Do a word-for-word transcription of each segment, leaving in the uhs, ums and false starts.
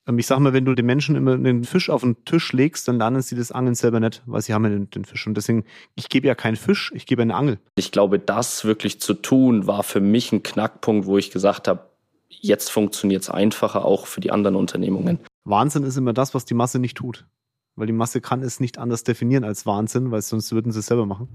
Ich sag mal, wenn du den Menschen immer den Fisch auf den Tisch legst, dann lernen sie das Angeln selber nicht, weil sie haben ja den, den Fisch. Und deswegen, ich gebe ja keinen Fisch, ich gebe eine Angel. Ich glaube, das wirklich zu tun, war für mich ein Knackpunkt, wo ich gesagt habe, jetzt funktioniert es einfacher auch für die anderen Unternehmungen. Wahnsinn ist immer das, was die Masse nicht tut. Weil die Masse kann es nicht anders definieren als Wahnsinn, weil sonst würden sie es selber machen.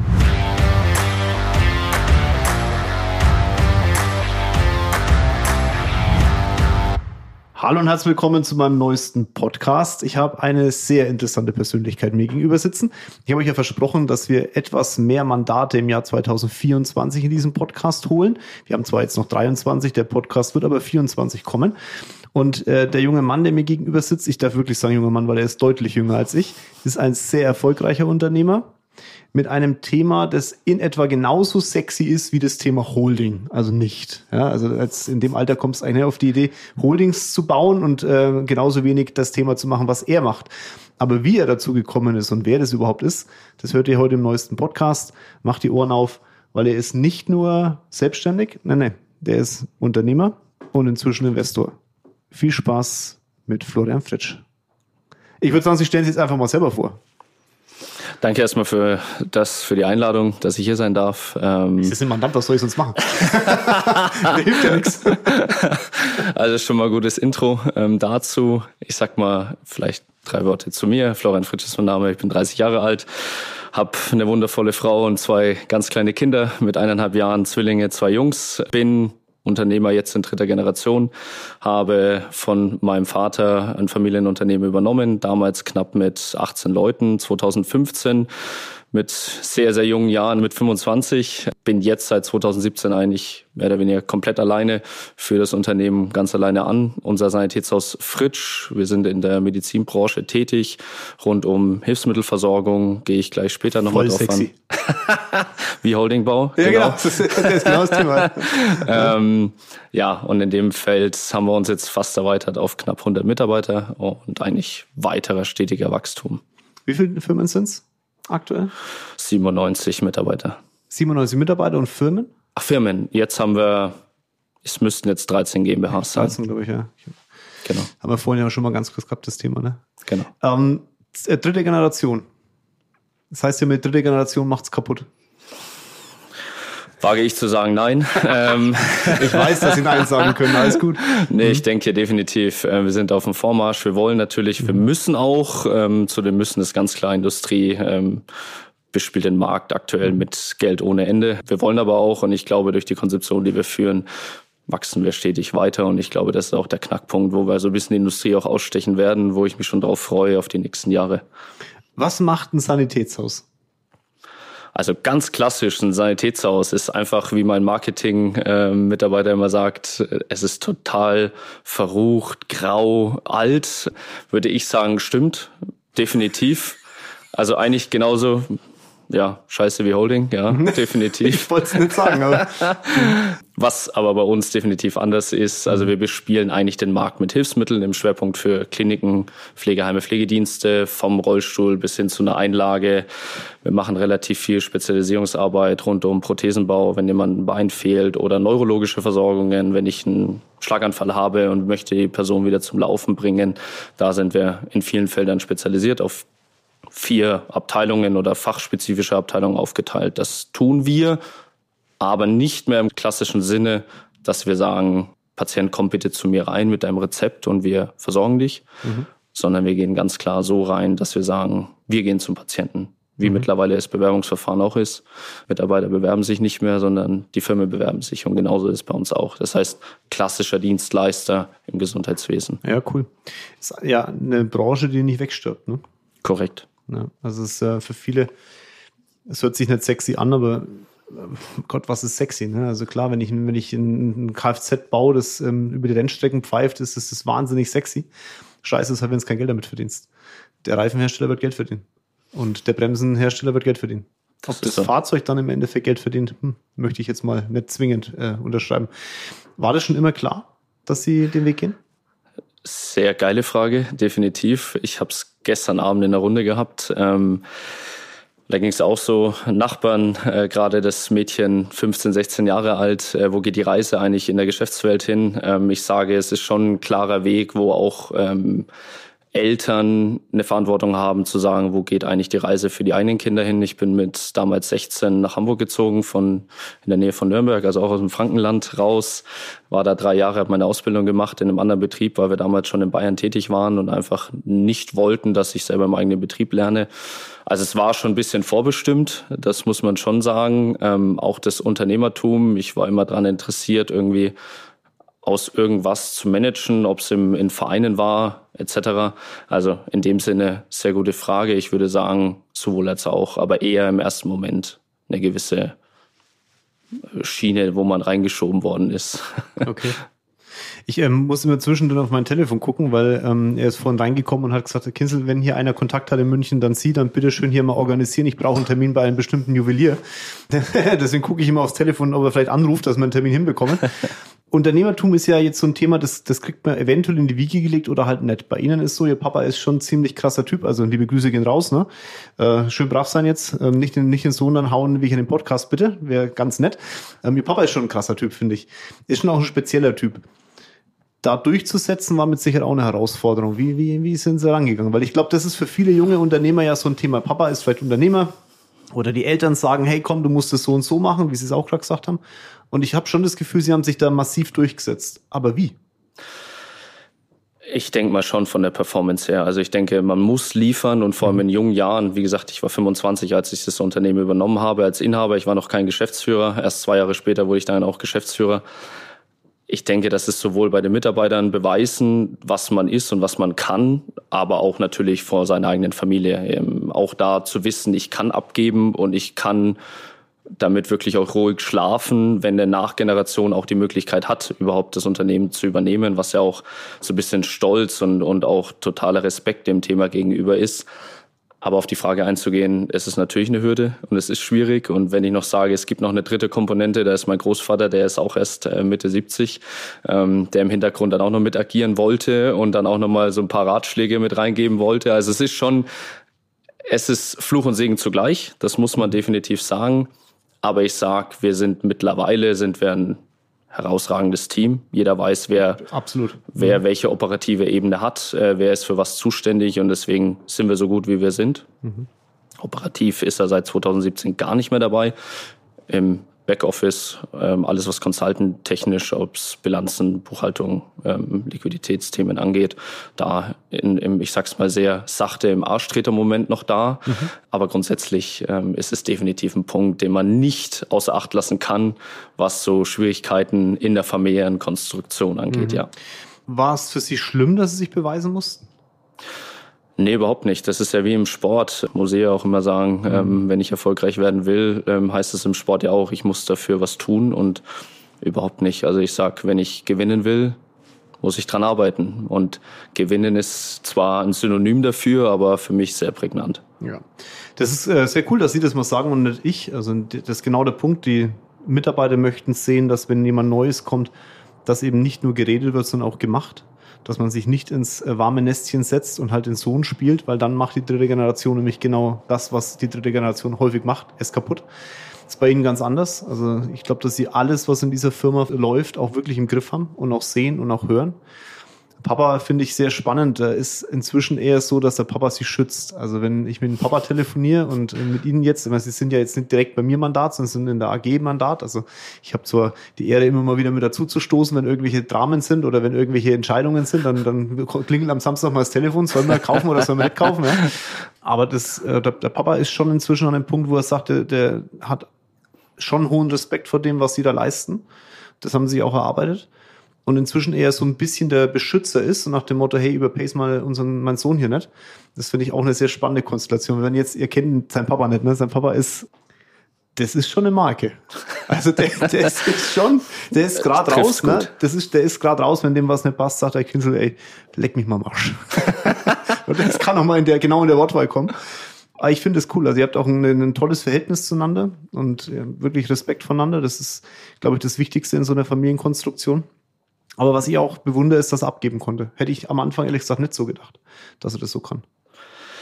Hallo und herzlich willkommen zu meinem neuesten Podcast. Ich habe eine sehr interessante Persönlichkeit mir gegenüber sitzen. Ich habe euch ja versprochen, dass wir etwas mehr Mandate im Jahr zwanzig vierundzwanzig in diesem Podcast holen. Wir haben zwar jetzt noch dreiundzwanzig, der Podcast wird aber vierundzwanzig kommen. Und äh, der junge Mann, der mir gegenüber sitzt, ich darf wirklich sagen junger Mann, weil er ist deutlich jünger als ich, ist ein sehr erfolgreicher Unternehmer mit einem Thema, das in etwa genauso sexy ist wie das Thema Holding. Also nicht. Ja, also als in dem Alter kommst du eigentlich auf die Idee, Holdings zu bauen und äh, genauso wenig das Thema zu machen, was er macht. Aber wie er dazu gekommen ist und wer das überhaupt ist, das hört ihr heute im neuesten Podcast. Macht die Ohren auf, weil er ist nicht nur selbstständig, nein, nein, der ist Unternehmer und inzwischen Investor. Viel Spaß mit Florian Fritsch. Ich würde sagen, Sie stellen sich jetzt einfach mal selber vor. Danke erstmal für das, für die Einladung, dass ich hier sein darf. Ähm das ist ein Mandant, was soll ich sonst machen? Da hilft ja nichts. Also schon mal gutes Intro ähm, dazu. Ich sag mal vielleicht drei Worte zu mir. Florian Fritsch ist mein Name, ich bin dreißig Jahre alt, habe eine wundervolle Frau und zwei ganz kleine Kinder mit eineinhalb Jahren, Zwillinge, zwei Jungs. Bin Unternehmer jetzt in dritter Generation, habe von meinem Vater ein Familienunternehmen übernommen, damals knapp mit achtzehn Leuten, zwanzig fünfzehn, mit sehr, sehr jungen Jahren, mit fünfundzwanzig. Bin jetzt seit zwanzig siebzehn eigentlich mehr oder weniger komplett alleine für das Unternehmen ganz alleine an. Unser Sanitätshaus Fritsch, wir sind in der Medizinbranche tätig, rund um Hilfsmittelversorgung, gehe ich gleich später nochmal drauf sexy. an. Wie Holdingbau. Ja, genau, das ist, das ist genau das Thema. ähm, ja, und in dem Feld haben wir uns jetzt fast erweitert auf knapp hundert Mitarbeiter und eigentlich weiterer stetiger Wachstum. Wie viele Firmen sind es aktuell? siebenundneunzig Mitarbeiter. siebenundneunzig Mitarbeiter und Firmen? Ach, Firmen. Jetzt haben wir, es müssten jetzt dreizehn GmbHs sein. dreizehn, glaube ich, ja. Genau. Haben wir vorhin ja schon mal ganz kurz gehabt, das Thema, ne? Genau. Ähm, dritte Generation. Das heißt ja, mit dritter Generation macht's kaputt. Wage ich zu sagen, nein. ähm, ich weiß, dass Sie Nein sagen können, alles gut. Nee, ich denke definitiv, äh, wir sind auf dem Vormarsch. Wir wollen natürlich, wir müssen auch, ähm, zu dem Müssen ist ganz klar Industrie, ähm, bespielt den Markt aktuell mit Geld ohne Ende. Wir wollen aber auch, und ich glaube, durch die Konzeption, die wir führen, wachsen wir stetig weiter. Und ich glaube, das ist auch der Knackpunkt, wo wir so ein bisschen die Industrie auch ausstechen werden, wo ich mich schon drauf freue auf die nächsten Jahre. Was macht ein Sanitätshaus? Also ganz klassisch, ein Sanitätshaus ist einfach, wie mein Marketing-Mitarbeiter äh, immer sagt, es ist total verrucht, grau, alt, würde ich sagen, stimmt, definitiv. Also eigentlich genauso, ja, scheiße wie Holding, ja, definitiv. Ich wollte es nicht sagen, aber... Was aber bei uns definitiv anders ist, also wir bespielen eigentlich den Markt mit Hilfsmitteln im Schwerpunkt für Kliniken, Pflegeheime, Pflegedienste, vom Rollstuhl bis hin zu einer Einlage. Wir machen relativ viel Spezialisierungsarbeit rund um Prothesenbau, wenn jemand ein Bein fehlt, oder neurologische Versorgungen, wenn ich einen Schlaganfall habe und möchte die Person wieder zum Laufen bringen. Da sind wir in vielen Feldern spezialisiert, auf vier Abteilungen oder fachspezifische Abteilungen aufgeteilt. Das tun wir, aber nicht mehr im klassischen Sinne, dass wir sagen, Patient, komm bitte zu mir rein mit deinem Rezept und wir versorgen dich, mhm. sondern wir gehen ganz klar so rein, dass wir sagen, wir gehen zum Patienten, wie mhm. mittlerweile das Bewerbungsverfahren auch ist. Mitarbeiter bewerben sich nicht mehr, sondern die Firmen bewerben sich, und genauso ist es bei uns auch. Das heißt, klassischer Dienstleister im Gesundheitswesen. Ja, cool. Ist ja eine Branche, die nicht wegstirbt, ne? Korrekt. Ja, also es ist äh, für viele, es hört sich nicht sexy an, aber Gott, was ist sexy, ne? Also klar, wenn ich, wenn ich ein, ein Kfz baue, das ähm, über die Rennstrecken pfeift, ist das, das wahnsinnig sexy. Scheiße ist halt, wenn es kein Geld damit verdienst. Der Reifenhersteller wird Geld verdienen. Und der Bremsenhersteller wird Geld verdienen. Ob das, das so. Fahrzeug dann im Endeffekt Geld verdient, hm, möchte ich jetzt mal nicht zwingend äh, unterschreiben. War das schon immer klar, dass Sie den Weg gehen? Sehr geile Frage, definitiv. Ich habe es gestern Abend in der Runde gehabt. Ähm, Da ging es auch so, Nachbarn, äh, gerade das Mädchen fünfzehn, sechzehn Jahre alt, äh, wo geht die Reise eigentlich in der Geschäftswelt hin? Ähm, ich sage, es ist schon ein klarer Weg, wo auch ähm, Eltern eine Verantwortung haben, zu sagen, wo geht eigentlich die Reise für die eigenen Kinder hin. Ich bin mit damals sechzehn nach Hamburg gezogen, von in der Nähe von Nürnberg, also auch aus dem Frankenland raus. War da drei Jahre, habe meine Ausbildung gemacht in einem anderen Betrieb, weil wir damals schon in Bayern tätig waren und einfach nicht wollten, dass ich selber im eigenen Betrieb lerne. Also es war schon ein bisschen vorbestimmt, das muss man schon sagen. Ähm, auch das Unternehmertum, ich war immer daran interessiert, irgendwie aus irgendwas zu managen, ob es im, in Vereinen war, et cetera. Also in dem Sinne, sehr gute Frage. Ich würde sagen, sowohl als auch, aber eher im ersten Moment eine gewisse Schiene, wo man reingeschoben worden ist. Okay. Ich ähm, muss immer zwischendrin auf mein Telefon gucken, weil ähm, er ist vorhin reingekommen und hat gesagt, Kinzel, wenn hier einer Kontakt hat in München, dann Sie, dann bitte schön hier mal organisieren. Ich brauche einen Termin bei einem bestimmten Juwelier. Deswegen gucke ich immer aufs Telefon, ob er vielleicht anruft, dass wir einen Termin hinbekommen. Unternehmertum ist ja jetzt so ein Thema, das, das kriegt man eventuell in die Wiege gelegt oder halt nicht. Bei Ihnen ist so, Ihr Papa ist schon ein ziemlich krasser Typ, also liebe Grüße gehen raus, ne? Äh, schön brav sein jetzt, ähm, nicht, den, nicht den Sohn dann hauen wie ich in den Podcast, bitte, wäre ganz nett. Ähm, Ihr Papa ist schon ein krasser Typ, finde ich. Ist schon auch ein spezieller Typ. Da durchzusetzen, war mit Sicherheit auch eine Herausforderung. Wie, wie, wie sind Sie rangegangen? Weil ich glaube, das ist für viele junge Unternehmer ja so ein Thema. Papa ist vielleicht Unternehmer oder die Eltern sagen, hey komm, du musst es so und so machen, wie Sie es auch gerade gesagt haben. Und ich habe schon das Gefühl, Sie haben sich da massiv durchgesetzt. Aber wie? Ich denke mal schon von der Performance her. Also ich denke, man muss liefern und vor allem in jungen Jahren, wie gesagt, ich war fünfundzwanzig, als ich das Unternehmen übernommen habe als Inhaber. Ich war noch kein Geschäftsführer. Erst zwei Jahre später wurde ich dann auch Geschäftsführer. Ich denke, das ist sowohl bei den Mitarbeitern beweisen, was man ist und was man kann, aber auch natürlich vor seiner eigenen Familie. Auch da zu wissen, ich kann abgeben und ich kann damit wirklich auch ruhig schlafen, wenn der Nachgeneration auch die Möglichkeit hat, überhaupt das Unternehmen zu übernehmen, was ja auch so ein bisschen Stolz und, und auch totaler Respekt dem Thema gegenüber ist. Aber auf die Frage einzugehen, es ist natürlich eine Hürde und es ist schwierig. Und wenn ich noch sage, es gibt noch eine dritte Komponente, da ist mein Großvater, der ist auch erst Mitte siebzig, ähm, der im Hintergrund dann auch noch mit agieren wollte und dann auch noch mal so ein paar Ratschläge mit reingeben wollte. Also es ist schon, es ist Fluch und Segen zugleich, das muss man definitiv sagen. Aber ich sag, wir sind mittlerweile, sind wir ein herausragendes Team. Jeder weiß, wer, Absolut. wer mhm. welche operative Ebene hat, äh, wer ist für was zuständig und deswegen sind wir so gut, wie wir sind. Mhm. Operativ ist er seit zweitausendsiebzehn gar nicht mehr dabei. Im Backoffice, ähm, alles was Consultant technisch, ob es Bilanzen, Buchhaltung, ähm, Liquiditätsthemen angeht, da in, im, ich sag's mal sehr sachte im Arschtreter-Moment noch da. Mhm. Aber grundsätzlich ähm, ist es definitiv ein Punkt, den man nicht außer Acht lassen kann, was so Schwierigkeiten in der Familienkonstruktion angeht, mhm. ja. War es für Sie schlimm, dass Sie sich beweisen mussten? Nee, überhaupt nicht. Das ist ja wie im Sport. Ich muss ja auch immer sagen, mhm. ähm, wenn ich erfolgreich werden will, ähm, heißt es im Sport ja auch, ich muss dafür was tun und überhaupt nicht. Also ich sag, wenn ich gewinnen will, muss ich dran arbeiten. Und gewinnen ist zwar ein Synonym dafür, aber für mich sehr prägnant. Ja, das ist äh, sehr cool, dass Sie das mal sagen und nicht ich. Also das ist genau der Punkt. Die Mitarbeiter möchten sehen, dass wenn jemand Neues kommt, dass eben nicht nur geredet wird, sondern auch gemacht. Dass man sich nicht ins warme Nestchen setzt und halt den Sohn spielt, weil dann macht die dritte Generation nämlich genau das, was die dritte Generation häufig macht, es kaputt. Das ist bei Ihnen ganz anders. Also ich glaube, dass Sie alles, was in dieser Firma läuft, auch wirklich im Griff haben und auch sehen und auch hören. Papa finde ich sehr spannend. Da ist inzwischen eher so, dass der Papa sie schützt. Also wenn ich mit dem Papa telefoniere und mit Ihnen jetzt, Sie sind ja jetzt nicht direkt bei mir Mandat, sondern sind in der A G Mandat. Also ich habe zwar die Ehre, immer mal wieder mit dazu zu stoßen, wenn irgendwelche Dramen sind oder wenn irgendwelche Entscheidungen sind, dann, dann klingelt am Samstag mal das Telefon, sollen wir kaufen oder sollen wir nicht kaufen. Ja? Aber das, der, der Papa ist schon inzwischen an einem Punkt, wo er sagte, der hat schon hohen Respekt vor dem, was Sie da leisten. Das haben Sie auch erarbeitet. Und inzwischen eher so ein bisschen der Beschützer ist und nach dem Motto, hey, überpace mal unseren, meinen Sohn hier nicht. Das finde ich auch eine sehr spannende Konstellation. Wenn jetzt, ihr kennt seinen Papa nicht, ne? Sein Papa ist, das ist schon eine Marke. Also der, der ist schon, der ist gerade raus, ne? Das ist, der ist gerade raus, wenn dem was nicht passt, sagt der Kinzel, ey, leck mich mal am Arsch. Und das kann auch mal in der, genau in der Wortwahl kommen. Aber ich finde es cool. Also ihr habt auch ein, ein tolles Verhältnis zueinander und ja, wirklich Respekt voneinander. Das ist, glaube ich, das Wichtigste in so einer Familienkonstruktion. Aber was ich auch bewundere, ist, dass er abgeben konnte. Hätte ich am Anfang ehrlich gesagt nicht so gedacht, dass er das so kann.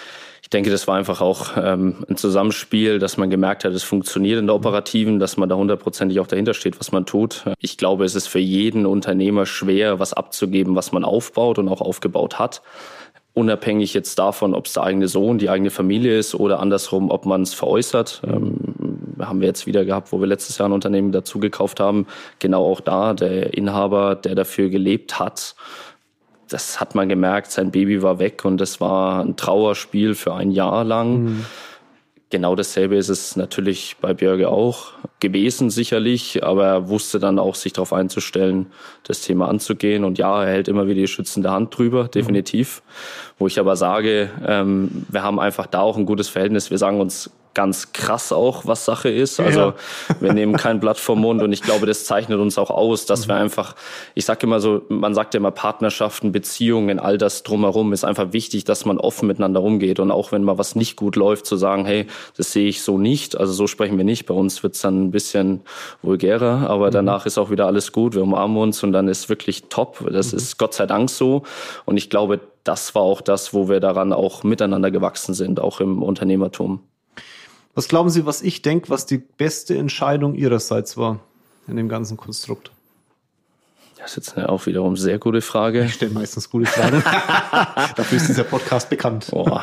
Ich denke, das war einfach auch ähm, ein Zusammenspiel, dass man gemerkt hat, es funktioniert in der Operativen, dass man da hundertprozentig auch dahinter steht, was man tut. Ich glaube, es ist für jeden Unternehmer schwer, was abzugeben, was man aufbaut und auch aufgebaut hat. Unabhängig jetzt davon, ob es der eigene Sohn, die eigene Familie ist oder andersrum, ob man es veräußert. Ähm, haben wir jetzt wieder gehabt, wo wir letztes Jahr ein Unternehmen dazu gekauft haben. Genau auch da, der Inhaber, der dafür gelebt hat, das hat man gemerkt, sein Baby war weg und das war ein Trauerspiel für ein Jahr lang. Mhm. Genau dasselbe ist es natürlich bei Björge auch gewesen sicherlich, aber er wusste dann auch, sich darauf einzustellen, das Thema anzugehen. Und ja, er hält immer wieder die schützende Hand drüber, definitiv. Mhm. Wo ich aber sage, ähm, wir haben einfach da auch ein gutes Verhältnis. Wir sagen uns ganz krass auch, was Sache ist. Also ja. Wir nehmen kein Blatt vom Mund und ich glaube, das zeichnet uns auch aus, dass mhm. wir einfach, ich sage immer so, man sagt ja immer Partnerschaften, Beziehungen, all das drumherum ist einfach wichtig, dass man offen miteinander umgeht und auch wenn mal was nicht gut läuft, zu sagen, hey, das sehe ich so nicht, also so sprechen wir nicht, bei uns wird's dann ein bisschen vulgärer, aber mhm. danach ist auch wieder alles gut, wir umarmen uns und dann ist wirklich top, das mhm. ist Gott sei Dank so und ich glaube, das war auch das, wo wir daran auch miteinander gewachsen sind, auch im Unternehmertum. Was glauben Sie, was ich denke, was die beste Entscheidung Ihrerseits war in dem ganzen Konstrukt? Das ist jetzt eine auch wiederum sehr gute Frage. Ich stelle meistens gute Fragen. Dafür ist dieser Podcast bekannt. Oh.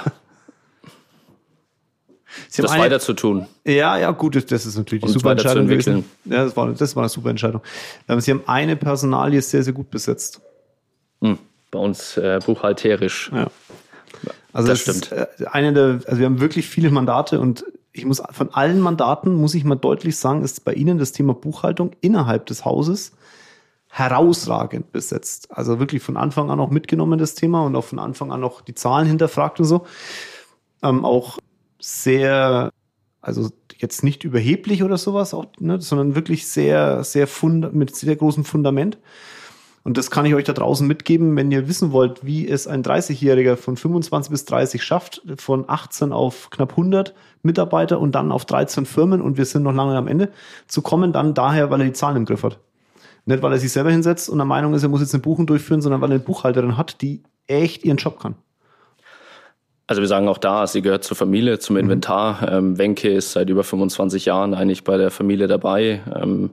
Sie das eine, weiter zu tun. Ja, ja, gut, das ist natürlich die super Entscheidung gewesen. Ja, das war, das war eine super Entscheidung. Sie haben eine Personalie sehr, sehr gut besetzt. Hm, bei uns äh, buchhalterisch. Ja. Also das, das stimmt. Ist eine der, also wir haben wirklich viele Mandate und ich muss von allen Mandaten, muss ich mal deutlich sagen, ist bei Ihnen das Thema Buchhaltung innerhalb des Hauses herausragend besetzt. Also wirklich von Anfang an auch mitgenommen, das Thema, und auch von Anfang an auch die Zahlen hinterfragt und so. Ähm, auch sehr, also jetzt nicht überheblich oder sowas, auch, ne, sondern wirklich sehr, sehr fund, mit sehr großem Fundament. Und das kann ich euch da draußen mitgeben, wenn ihr wissen wollt, wie es ein dreißigjähriger von fünfundzwanzig bis dreißig schafft, von achtzehn auf knapp hundert Mitarbeiter und dann auf dreizehn Firmen, und wir sind noch lange am Ende, zu kommen, dann daher, weil er die Zahlen im Griff hat. Nicht, weil er sich selber hinsetzt und der Meinung ist, er muss jetzt eine Buchung durchführen, sondern weil er eine Buchhalterin hat, die echt ihren Job kann. Also wir sagen auch da, sie gehört zur Familie, zum Inventar. Mhm. Ähm, Wenke ist seit über fünfundzwanzig Jahren eigentlich bei der Familie dabei. Ähm,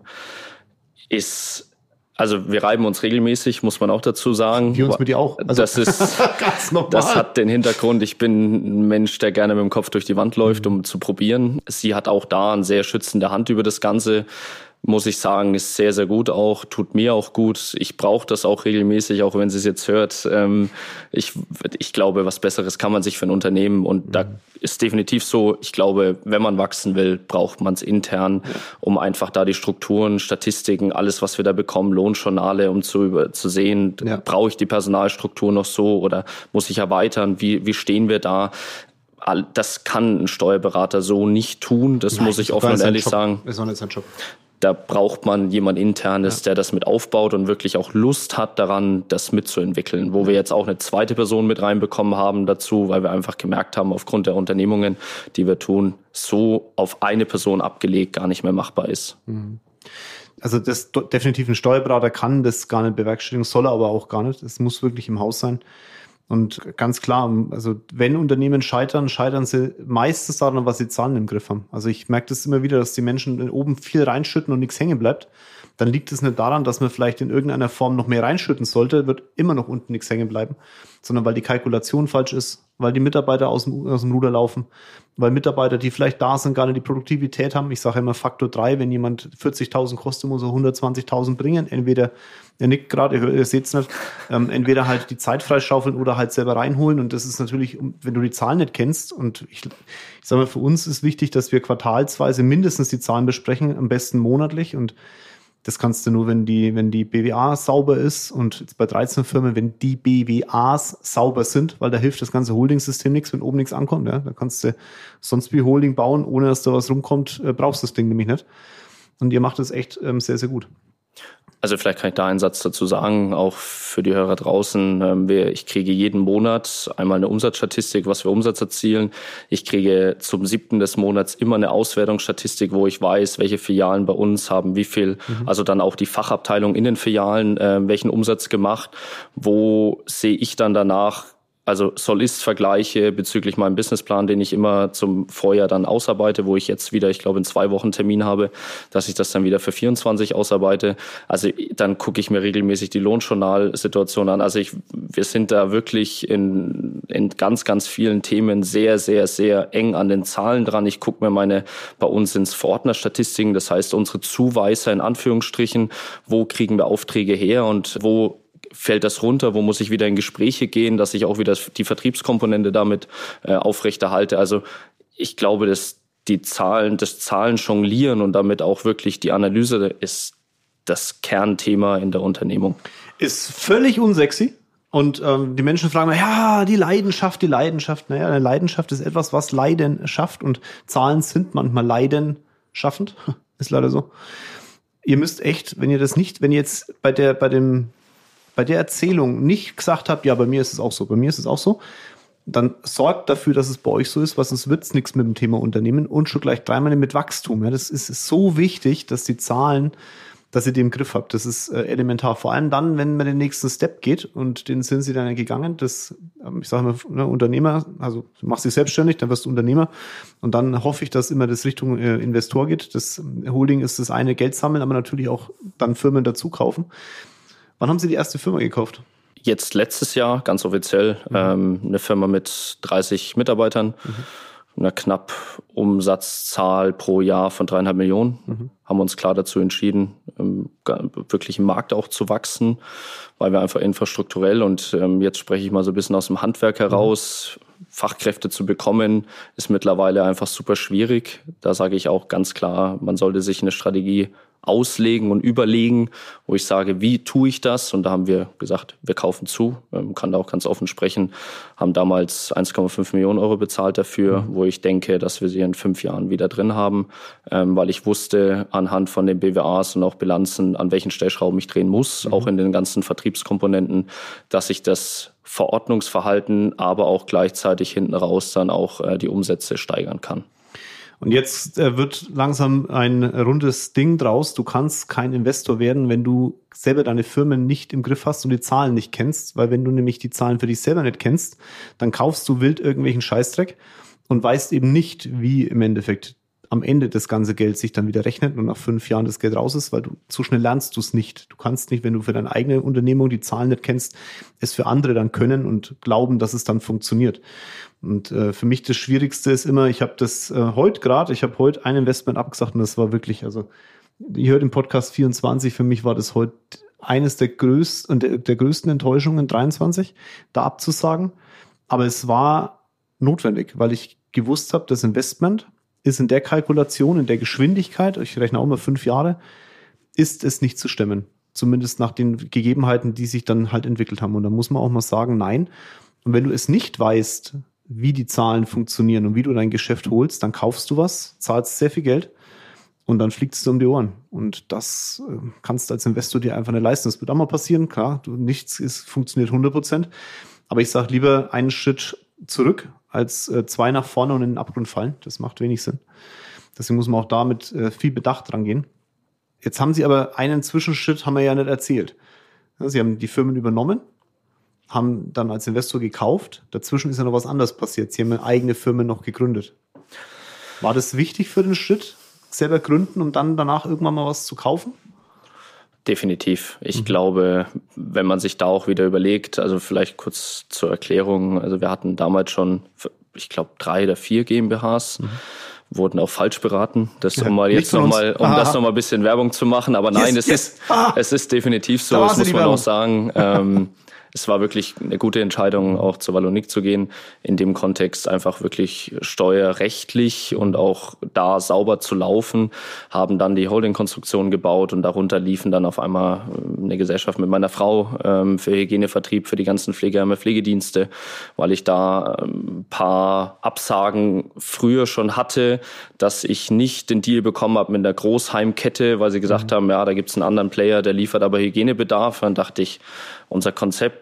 ist Also wir reiben uns regelmäßig, muss man auch dazu sagen. Wir uns mit dir auch. Also das ist ganz normal. Das hat den Hintergrund, ich bin ein Mensch, der gerne mit dem Kopf durch die Wand läuft, um zu probieren. Sie hat auch da eine sehr schützende Hand über das Ganze. Muss ich sagen, ist sehr, sehr gut auch, tut mir auch gut. Ich brauche das auch regelmäßig, auch wenn sie es jetzt hört. Ähm, ich, ich glaube, was Besseres kann man sich für ein Unternehmen, und mhm. da ist definitiv so, ich glaube, wenn man wachsen will, braucht man es intern, ja. um einfach da die Strukturen, Statistiken, alles, was wir da bekommen, Lohnjournale, um zu, über, zu sehen, ja. brauche ich die Personalstruktur noch so oder muss ich erweitern, wie, wie stehen wir da? Das kann ein Steuerberater so nicht tun, das Nein, muss ich offen und ehrlich sagen. Das ist auch nicht sein Job. Da braucht man jemand Internes, ja. der das mit aufbaut und wirklich auch Lust hat daran, das mitzuentwickeln. Wo ja. wir jetzt auch eine zweite Person mit reinbekommen haben dazu, weil wir einfach gemerkt haben, aufgrund der Unternehmungen, die wir tun, so auf eine Person abgelegt gar nicht mehr machbar ist. Also das definitiv ein Steuerberater kann das gar nicht bewerkstelligen, soll er aber auch gar nicht. Es muss wirklich im Haus sein. Und ganz klar, also wenn Unternehmen scheitern, scheitern sie meistens daran, was sie Zahlen im Griff haben. Also ich merke das immer wieder, dass die Menschen oben viel reinschütten und nichts hängen bleibt. Dann liegt es nicht daran, dass man vielleicht in irgendeiner Form noch mehr reinschütten sollte, wird immer noch unten nichts hängen bleiben, sondern weil die Kalkulation falsch ist, weil die Mitarbeiter aus dem, aus dem Ruder laufen, weil Mitarbeiter, die vielleicht da sind, gar nicht die Produktivität haben. Ich sage immer Faktor drei, wenn jemand vierzigtausend kostet, muss er hundertzwanzigtausend bringen. Entweder, er nickt gerade, ihr, ihr seht es nicht, ähm, entweder halt die Zeit freischaufeln oder halt selber reinholen. Und das ist natürlich, wenn du die Zahlen nicht kennst, und ich, ich sage mal, für uns ist wichtig, dass wir quartalsweise mindestens die Zahlen besprechen, am besten monatlich, und das kannst du nur, wenn die, wenn die B W A sauber ist, und jetzt bei dreizehn Firmen, wenn die B W As sauber sind, weil da hilft das ganze Holding-System nichts, wenn oben nichts ankommt. Ja? Da kannst du sonst wie Holding bauen, ohne dass da was rumkommt, äh, brauchst du das Ding nämlich nicht. Und ihr macht das echt ähm, sehr, sehr gut. Also vielleicht kann ich da einen Satz dazu sagen, auch für die Hörer draußen. Ähm, wir, ich kriege jeden Monat einmal eine Umsatzstatistik, was wir Umsatz erzielen. Ich kriege zum siebten des Monats immer eine Auswertungsstatistik, wo ich weiß, welche Filialen bei uns haben wie viel, mhm. also dann auch die Fachabteilung in den Filialen, äh, welchen Umsatz gemacht. Wo sehe ich dann danach, also Soll-Ist-Vergleiche bezüglich meinem Businessplan, den ich immer zum Vorjahr dann ausarbeite, wo ich jetzt wieder, ich glaube, in zwei Wochen Termin habe, dass ich das dann wieder für vierundzwanzig ausarbeite. Also dann gucke ich mir regelmäßig die Lohnjournal-Situation an. Also ich, wir sind da wirklich in, in ganz, ganz vielen Themen sehr, sehr, sehr eng an den Zahlen dran. Ich gucke mir meine, bei uns ins Verordnerstatistiken, das heißt unsere Zuweiser in Anführungsstrichen, wo kriegen wir Aufträge her und wo fällt das runter, wo muss ich wieder in Gespräche gehen, dass ich auch wieder die Vertriebskomponente damit äh, aufrechterhalte. Also ich glaube, dass die Zahlen, das Zahlen jonglieren und damit auch wirklich die Analyse ist das Kernthema in der Unternehmung. Ist völlig unsexy. Und ähm, die Menschen fragen mal, ja, die Leidenschaft, die Leidenschaft. Naja, eine Leidenschaft ist etwas, was Leiden schafft. Und Zahlen sind manchmal Leiden schaffend. Ist leider so. Ihr müsst echt, wenn ihr das nicht, wenn ihr jetzt bei der, bei dem bei der Erzählung nicht gesagt habt, ja, bei mir ist es auch so, bei mir ist es auch so, dann sorgt dafür, dass es bei euch so ist, was es wird nichts mit dem Thema Unternehmen und schon gleich dreimal mit Wachstum. Ja, das ist, ist so wichtig, dass die Zahlen, dass ihr die im Griff habt. Das ist äh, elementar. Vor allem dann, wenn man den nächsten Step geht und den sind sie dann ja gegangen. Das, ähm, ich sage mal, ne, Unternehmer, also du machst dich selbstständig, dann wirst du Unternehmer und dann hoffe ich, dass immer das Richtung äh, Investor geht. Das Holding ist das eine, Geld sammeln, aber natürlich auch dann Firmen dazu kaufen. Wann haben Sie die erste Firma gekauft? Jetzt letztes Jahr, ganz offiziell, mhm. ähm, eine Firma mit dreißig Mitarbeitern, mhm. einer knapp Umsatzzahl pro Jahr von dreieinhalb Millionen. Mhm. Haben uns klar dazu entschieden, ähm, wirklich im Markt auch zu wachsen, weil wir einfach infrastrukturell und ähm, jetzt spreche ich mal so ein bisschen aus dem Handwerk heraus, mhm. Fachkräfte zu bekommen, ist mittlerweile einfach super schwierig. Da sage ich auch ganz klar, man sollte sich eine Strategie auslegen und überlegen, wo ich sage, wie tue ich das? Und da haben wir gesagt, wir kaufen zu, ähm, kann da auch ganz offen sprechen, haben damals eins Komma fünf Millionen Euro bezahlt dafür, mhm. wo ich denke, dass wir sie in fünf Jahren wieder drin haben, ähm, weil ich wusste anhand von den B W As und auch Bilanzen, an welchen Stellschrauben ich drehen muss, mhm. auch in den ganzen Vertriebskomponenten, dass ich das Verordnungsverhalten, aber auch gleichzeitig hinten raus dann auch äh, die Umsätze steigern kann. Und jetzt äh, wird langsam ein rundes Ding draus. Du kannst kein Investor werden, wenn du selber deine Firmen nicht im Griff hast und die Zahlen nicht kennst. Weil wenn du nämlich die Zahlen für dich selber nicht kennst, dann kaufst du wild irgendwelchen Scheißdreck und weißt eben nicht, wie im Endeffekt am Ende das ganze Geld sich dann wieder rechnet und nach fünf Jahren das Geld raus ist, weil du so schnell lernst du es nicht. Du kannst nicht, wenn du für deine eigene Unternehmung die Zahlen nicht kennst, es für andere dann können und glauben, dass es dann funktioniert. Und äh, für mich das Schwierigste ist immer, ich habe das äh, heute gerade, ich habe heute ein Investment abgesagt und das war wirklich, also ihr hört im Podcast vierundzwanzig, für mich war das heute eines der größten, der, der größten Enttäuschungen, dreiundzwanzig, da abzusagen. Aber es war notwendig, weil ich gewusst habe, das Investment ist in der Kalkulation, in der Geschwindigkeit, ich rechne auch mal fünf Jahre, ist es nicht zu stemmen. Zumindest nach den Gegebenheiten, die sich dann halt entwickelt haben. Und da muss man auch mal sagen, nein. Und wenn du es nicht weißt, wie die Zahlen funktionieren und wie du dein Geschäft holst, dann kaufst du was, zahlst sehr viel Geld und dann fliegt es dir um die Ohren. Und das äh, kannst du als Investor dir einfach nicht leisten. Das wird auch mal passieren, klar, du, nichts ist, funktioniert hundert Prozent. Aber ich sage lieber einen Schritt zurück, als äh, zwei nach vorne und in den Abgrund fallen. Das macht wenig Sinn. Deswegen muss man auch da mit äh, viel Bedacht dran gehen. Jetzt haben sie aber einen Zwischenschritt, haben wir ja nicht erzählt. Ja, sie haben die Firmen übernommen, haben dann als Investor gekauft. Dazwischen ist ja noch was anderes passiert. Sie haben eine eigene Firma noch gegründet. War das wichtig für den Schritt, selber gründen, um dann danach irgendwann mal was zu kaufen? Definitiv. Ich mhm. glaube, wenn man sich da auch wieder überlegt, also vielleicht kurz zur Erklärung, also wir hatten damals schon, ich glaube, drei oder vier GmbHs, mhm. wurden auch falsch beraten. Das ja, um mal jetzt nochmal, um Aha. das nochmal ein bisschen Werbung zu machen. Aber nein, yes, es yes. ist, ah. es ist definitiv so, das muss man Werbung. auch sagen. Ähm, es war wirklich eine gute Entscheidung, auch zur Wallonik zu gehen. In dem Kontext einfach wirklich steuerrechtlich und auch da sauber zu laufen, haben dann die Holding-Konstruktion gebaut und darunter liefen dann auf einmal eine Gesellschaft mit meiner Frau ähm, für Hygienevertrieb, für die ganzen Pflegeheime, Pflegedienste, weil ich da ein paar Absagen früher schon hatte, dass ich nicht den Deal bekommen habe mit der Großheimkette, weil sie gesagt mhm. haben, ja, da gibt's einen anderen Player, der liefert aber Hygienebedarf. Dann dachte ich, unser Konzept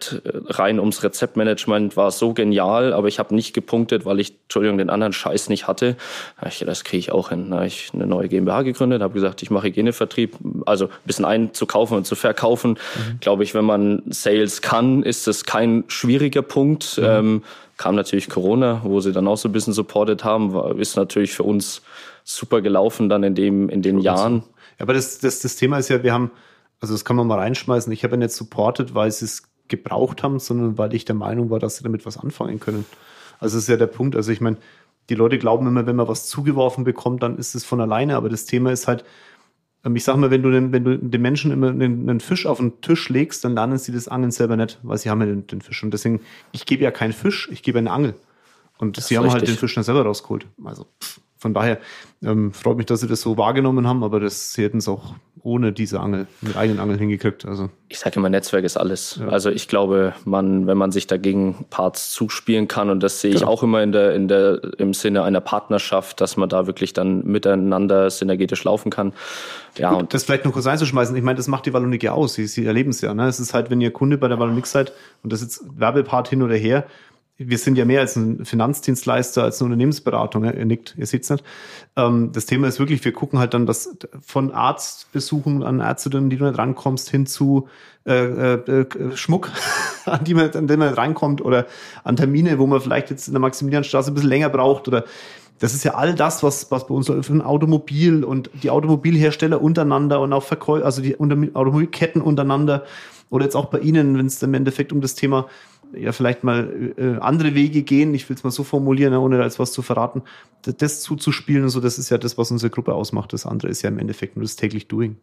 komplett rein ums Rezeptmanagement, war so genial, aber ich habe nicht gepunktet, weil ich, Entschuldigung, den anderen Scheiß nicht hatte. Ich, das kriege ich auch hin. Da habe ich eine neue GmbH gegründet, habe gesagt, ich mache Hygienevertrieb, also ein bisschen einzukaufen und zu verkaufen. Mhm. Glaube ich, wenn man Sales kann, ist das kein schwieriger Punkt. Mhm. Ähm, kam natürlich Corona, wo sie dann auch so ein bisschen supportet haben, war, ist natürlich für uns super gelaufen dann in dem in den Jahren. Ja, aber das, das, das Thema ist ja, wir haben, also das kann man mal reinschmeißen, ich habe ja nicht supportet, weil sie es gebraucht haben, sondern weil ich der Meinung war, dass sie damit was anfangen können. Also das ist ja der Punkt. Also ich meine, die Leute glauben immer, wenn man was zugeworfen bekommt, dann ist es von alleine. Aber das Thema ist halt, ich sag mal, wenn du den, wenn du den Menschen immer einen, einen Fisch auf den Tisch legst, dann lernen sie das Angeln selber nicht, weil sie haben ja den, den Fisch. Und deswegen, ich gebe ja keinen Fisch, ich gebe eine Angel. Und sie haben richtig. Halt den Fisch dann selber rausgeholt. Also pff. Von daher ähm, freut mich, dass sie das so wahrgenommen haben, aber das, sie hätten es auch ohne diese Angel, mit eigenen Angeln hingekriegt. Also. Ich sage immer, Netzwerk ist alles. Ja. Also ich glaube, man, wenn man sich dagegen Parts zuspielen kann, und das sehe ich genau. auch immer in der, in der, im Sinne einer Partnerschaft, dass man da wirklich dann miteinander synergetisch laufen kann. Ja, Gut, und das vielleicht noch kurz einzuschmeißen. Ich meine, das macht die Vallonik ja aus. Sie, sie erleben es ja. Ne? Es ist halt, wenn ihr Kunde bei der Vallonik seid, und das ist jetzt Werbepart hin oder her, wir sind ja mehr als ein Finanzdienstleister, als eine Unternehmensberatung. Ihr nickt, ihr seht es nicht. Das Thema ist wirklich, wir gucken halt dann, dass von Arztbesuchen an Ärzte, die du nicht rankommst, hin zu äh, äh, Schmuck, an, die man, an den man nicht rankommt, oder an Termine, wo man vielleicht jetzt in der Maximilianstraße ein bisschen länger braucht. Oder das ist ja all das, was, was bei uns läuft, ein Automobil und die Automobilhersteller untereinander und auch Verkäufer, also die Automobilketten untereinander. Oder jetzt auch bei Ihnen, wenn es im Endeffekt um das Thema ja vielleicht mal äh, andere Wege gehen, ich will es mal so formulieren, ohne da jetzt was zu verraten, das, das zuzuspielen und so, das ist ja das, was unsere Gruppe ausmacht. Das andere ist ja im Endeffekt nur das täglich Doing.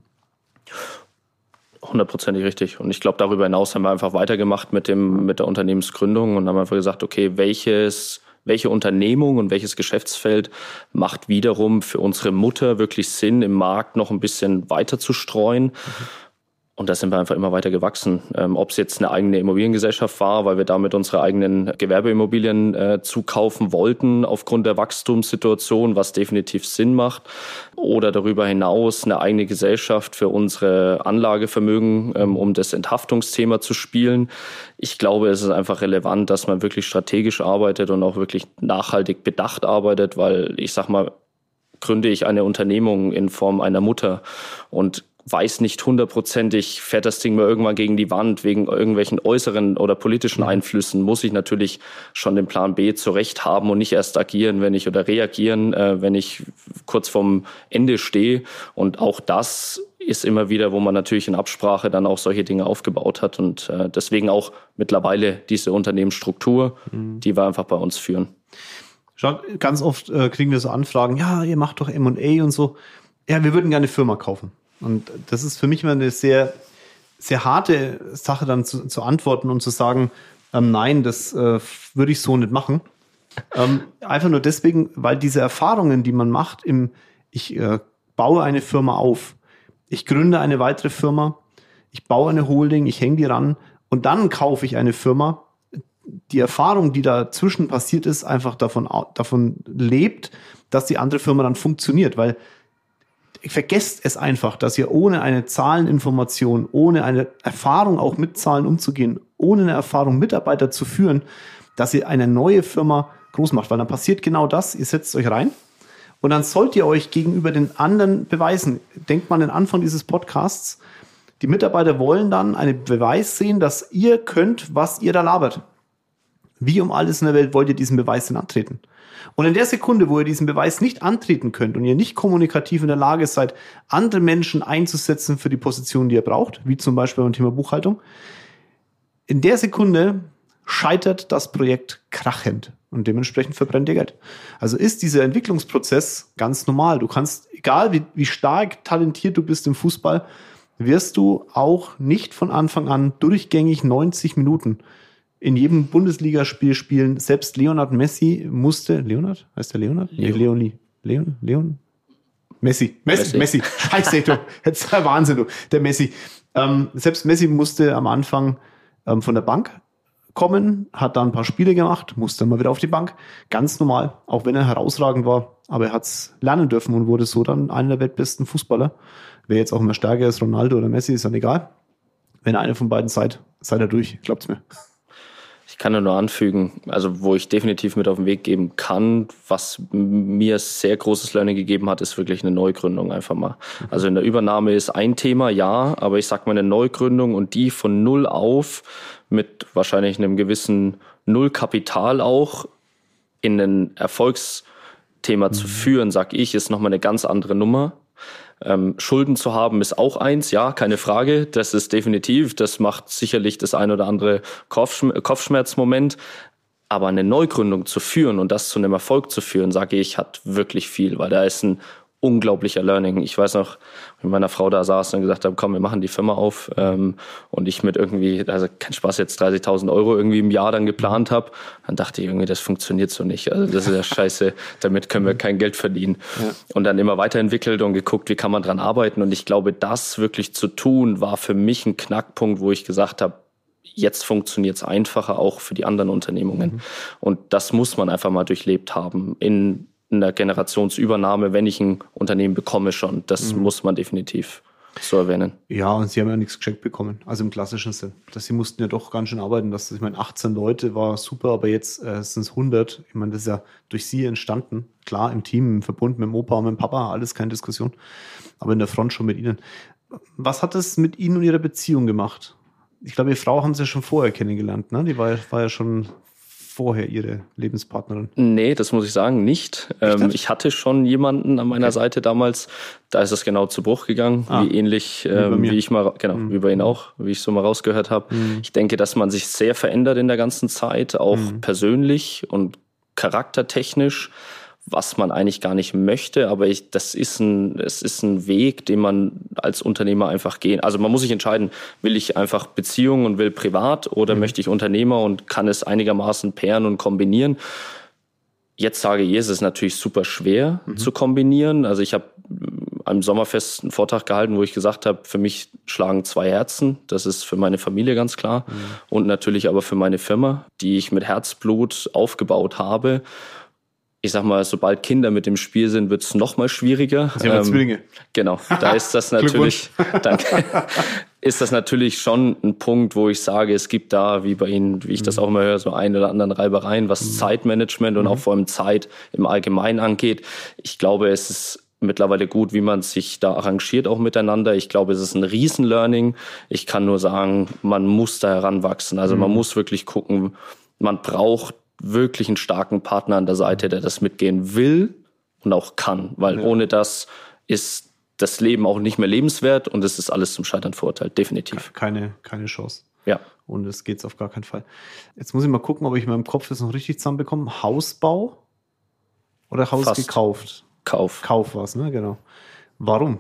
Hundertprozentig richtig. Und ich glaube, darüber hinaus haben wir einfach weitergemacht mit dem, mit der Unternehmensgründung und haben einfach gesagt, okay, welches, welche Unternehmung und welches Geschäftsfeld macht wiederum für unsere Mutter wirklich Sinn, im Markt noch ein bisschen weiter zu streuen. Mhm. Und da sind wir einfach immer weiter gewachsen. Ähm, ob es jetzt eine eigene Immobiliengesellschaft war, weil wir damit unsere eigenen Gewerbeimmobilien äh, zukaufen wollten aufgrund der Wachstumssituation, was definitiv Sinn macht. Oder darüber hinaus eine eigene Gesellschaft für unsere Anlagevermögen, ähm, um das Enthaftungsthema zu spielen. Ich glaube, es ist einfach relevant, dass man wirklich strategisch arbeitet und auch wirklich nachhaltig bedacht arbeitet, weil ich sag mal, gründe ich eine Unternehmung in Form einer Mutter und weiß nicht hundertprozentig, fährt das Ding mal irgendwann gegen die Wand wegen irgendwelchen äußeren oder politischen Einflüssen, muss ich natürlich schon den Plan B zurecht haben und nicht erst agieren, wenn ich oder reagieren, äh, wenn ich kurz vorm Ende stehe. Und auch das ist immer wieder, wo man natürlich in Absprache dann auch solche Dinge aufgebaut hat und äh, deswegen auch mittlerweile diese Unternehmensstruktur, mhm. die wir einfach bei uns führen. Schaut, ganz oft äh, kriegen wir so Anfragen, ja, ihr macht doch M und A und so. Ja, wir würden gerne eine Firma kaufen. Und das ist für mich immer eine sehr, sehr harte Sache, dann zu, zu antworten und zu sagen, ähm, nein, das äh, würde ich so nicht machen. Ähm, einfach nur deswegen, weil diese Erfahrungen, die man macht, im ich äh, baue eine Firma auf, ich gründe eine weitere Firma, ich baue eine Holding, ich hänge die ran und dann kaufe ich eine Firma. Die Erfahrung, die dazwischen passiert ist, einfach davon, davon lebt, dass die andere Firma dann funktioniert, weil vergesst es einfach, dass ihr ohne eine Zahleninformation, ohne eine Erfahrung auch mit Zahlen umzugehen, ohne eine Erfahrung Mitarbeiter zu führen, dass ihr eine neue Firma groß macht, weil dann passiert genau das, ihr setzt euch rein und dann sollt ihr euch gegenüber den anderen beweisen. Denkt mal an den Anfang dieses Podcasts, die Mitarbeiter wollen dann einen Beweis sehen, dass ihr könnt, was ihr da labert. Wie um alles in der Welt wollt ihr diesen Beweis denn antreten? Und in der Sekunde, wo ihr diesen Beweis nicht antreten könnt und ihr nicht kommunikativ in der Lage seid, andere Menschen einzusetzen für die Position, die ihr braucht, wie zum Beispiel beim Thema Buchhaltung, in der Sekunde scheitert das Projekt krachend und dementsprechend verbrennt ihr Geld. Also ist dieser Entwicklungsprozess ganz normal. Du kannst, egal wie, wie stark talentiert du bist im Fußball, wirst du auch nicht von Anfang an durchgängig neunzig Minuten in jedem Bundesligaspiel spielen. Selbst Leonard Messi musste, Leonard? Heißt der Leonard? Nee, Leonie. Leon? Leon? Messi. Messi. Messi. Scheiße, du. Jetzt ist der Wahnsinn, du. Der Messi. Ähm, selbst Messi musste am Anfang ähm, von der Bank kommen, hat da ein paar Spiele gemacht, musste mal wieder auf die Bank. Ganz normal, auch wenn er herausragend war. Aber er hat es lernen dürfen und wurde so dann einer der weltbesten Fußballer. Wer jetzt auch immer stärker ist, Ronaldo oder Messi, ist dann egal. Wenn einer von beiden seid, seid ihr durch, glaubt's mir. Ich kann nur anfügen, also wo ich definitiv mit auf den Weg geben kann, was mir sehr großes Learning gegeben hat, ist wirklich eine Neugründung einfach mal. Also in der Übernahme ist ein Thema, ja, aber ich sag mal eine Neugründung und die von null auf mit wahrscheinlich einem gewissen Nullkapital auch in ein Erfolgsthema mhm. zu führen, sag ich, ist nochmal eine ganz andere Nummer. Ähm, Schulden zu haben ist auch eins, ja, keine Frage, das ist definitiv, das macht sicherlich das ein oder andere Kopfschmerz- Kopfschmerzmoment, aber eine Neugründung zu führen und das zu einem Erfolg zu führen, sage ich, hat wirklich viel, weil da ist ein unglaublicher Learning. Ich weiß noch, mit meiner Frau da saß und gesagt habe, komm, wir machen die Firma auf ähm, und ich mit irgendwie, also kein Spaß, jetzt dreißigtausend Euro irgendwie im Jahr dann geplant habe, dann dachte ich irgendwie, das funktioniert so nicht. Also das ist ja scheiße, damit können wir kein Geld verdienen. Ja. Und dann immer weiterentwickelt und geguckt, wie kann man dran arbeiten. Und ich glaube, das wirklich zu tun, war für mich ein Knackpunkt, wo ich gesagt habe, jetzt funktioniert es einfacher auch für die anderen Unternehmungen. Mhm. Und das muss man einfach mal durchlebt haben in in der Generationsübernahme, wenn ich ein Unternehmen bekomme schon. Das mhm. muss man definitiv so erwähnen. Ja, und sie haben ja nichts geschenkt bekommen, also im klassischen Sinn. Dass sie mussten ja doch ganz schön arbeiten. Dass, ich meine, achtzehn Leute war super, aber jetzt äh, sind es hundert. Ich meine, das ist ja durch sie entstanden. Klar, im Team, im Verbund mit dem Opa und mit dem Papa, alles keine Diskussion. Aber in der Front schon mit ihnen. Was hat das mit Ihnen und Ihrer Beziehung gemacht? Ich glaube, Ihre Frau haben Sie ja schon vorher kennengelernt, ne? Die war, war ja schon vorher Ihre Lebenspartnerin? Nee, das muss ich sagen, nicht. Ähm, ich hatte schon jemanden an meiner okay. Seite damals, da ist es genau zu Bruch gegangen, ah, wie ähnlich, ähm, wie, wie ich mal, genau, mhm. wie bei Ihnen auch, wie ich so mal rausgehört habe. Mhm. Ich denke, dass man sich sehr verändert in der ganzen Zeit, auch mhm. persönlich und charaktertechnisch, was man eigentlich gar nicht möchte, aber ich, das ist ein, es ist ein Weg, den man als Unternehmer einfach gehen. Also man muss sich entscheiden, will ich einfach Beziehungen und will privat oder mhm. möchte ich Unternehmer und kann es einigermaßen pairen und kombinieren. Jetzt sage ich, es ist natürlich super schwer mhm. zu kombinieren. Also ich habe am Sommerfest einen Vortrag gehalten, wo ich gesagt habe, für mich schlagen zwei Herzen. Das ist für meine Familie ganz klar mhm. und natürlich aber für meine Firma, die ich mit Herzblut aufgebaut habe. Ich sag mal, sobald Kinder mit im Spiel sind, wird es noch mal schwieriger. Sie haben ähm, Zwillinge. Genau, da ist das natürlich, danke, ist das natürlich schon ein Punkt, wo ich sage, es gibt da, wie bei Ihnen, wie ich mhm. das auch immer höre, so ein oder anderen Reibereien, was mhm. Zeitmanagement und mhm. auch vor allem Zeit im Allgemeinen angeht. Ich glaube, es ist mittlerweile gut, wie man sich da arrangiert auch miteinander. Ich glaube, es ist ein Riesen-Learning. Ich kann nur sagen, man muss da heranwachsen. Also mhm. man muss wirklich gucken, man braucht wirklich einen starken Partner an der Seite, der das mitgehen will und auch kann, weil ja. ohne das ist das Leben auch nicht mehr lebenswert und es ist alles zum Scheitern verurteilt, definitiv. Keine, keine Chance. Ja. Und es geht's auf gar keinen Fall. Jetzt muss ich mal gucken, ob ich in meinem Kopf das noch richtig zusammenbekomme. Hausbau oder Haus Fast. gekauft? Kauf. Kauf war's, ne? Genau. Warum?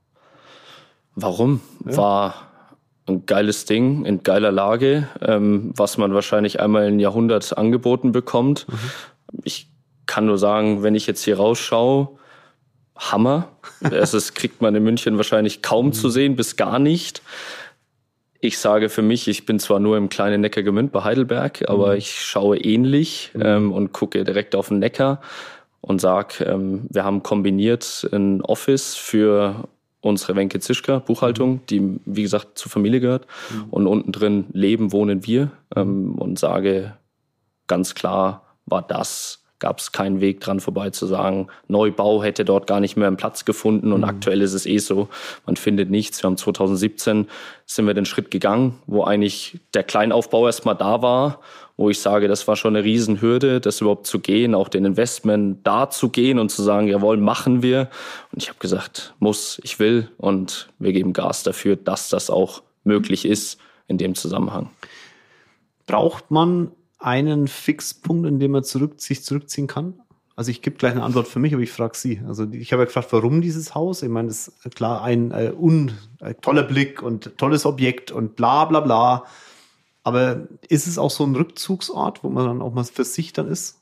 Warum? Ja. War ein geiles Ding, in geiler Lage, ähm, was man wahrscheinlich einmal im Jahrhundert angeboten bekommt. Mhm. Ich kann nur sagen, wenn ich jetzt hier rausschaue, Hammer. Das kriegt man in München wahrscheinlich kaum mhm. zu sehen, bis gar nicht. Ich sage für mich, ich bin zwar nur im kleinen Neckargemünd bei Heidelberg, aber mhm. ich schaue ähnlich mhm. ähm, und gucke direkt auf den Neckar und sage, ähm, wir haben kombiniert ein Office für unsere Wenke Zischka Buchhaltung, die, wie gesagt, zur Familie gehört. Mhm. Und unten drin leben, wohnen wir. Ähm, und sage ganz klar, war das, gab es keinen Weg dran vorbei zu sagen, Neubau hätte dort gar nicht mehr einen Platz gefunden. Und mhm. aktuell ist es eh so, man findet nichts. Wir haben zwanzig siebzehn, sind wir den Schritt gegangen, wo eigentlich der Kleinaufbau erstmal da war, wo ich sage, das war schon eine Riesenhürde, das überhaupt zu gehen, auch den Investment da zu gehen und zu sagen, jawohl, machen wir. Und ich habe gesagt, muss, ich will und wir geben Gas dafür, dass das auch möglich ist in dem Zusammenhang. Braucht man einen Fixpunkt, in dem man zurück, sich zurückziehen kann? Also ich gebe gleich eine Antwort für mich, aber ich frage Sie. Also ich habe ja gefragt, warum dieses Haus? Ich meine, das ist klar ein, äh, un, ein toller Blick und tolles Objekt und bla bla bla. Aber ist es auch so ein Rückzugsort, wo man dann auch mal für sich dann ist?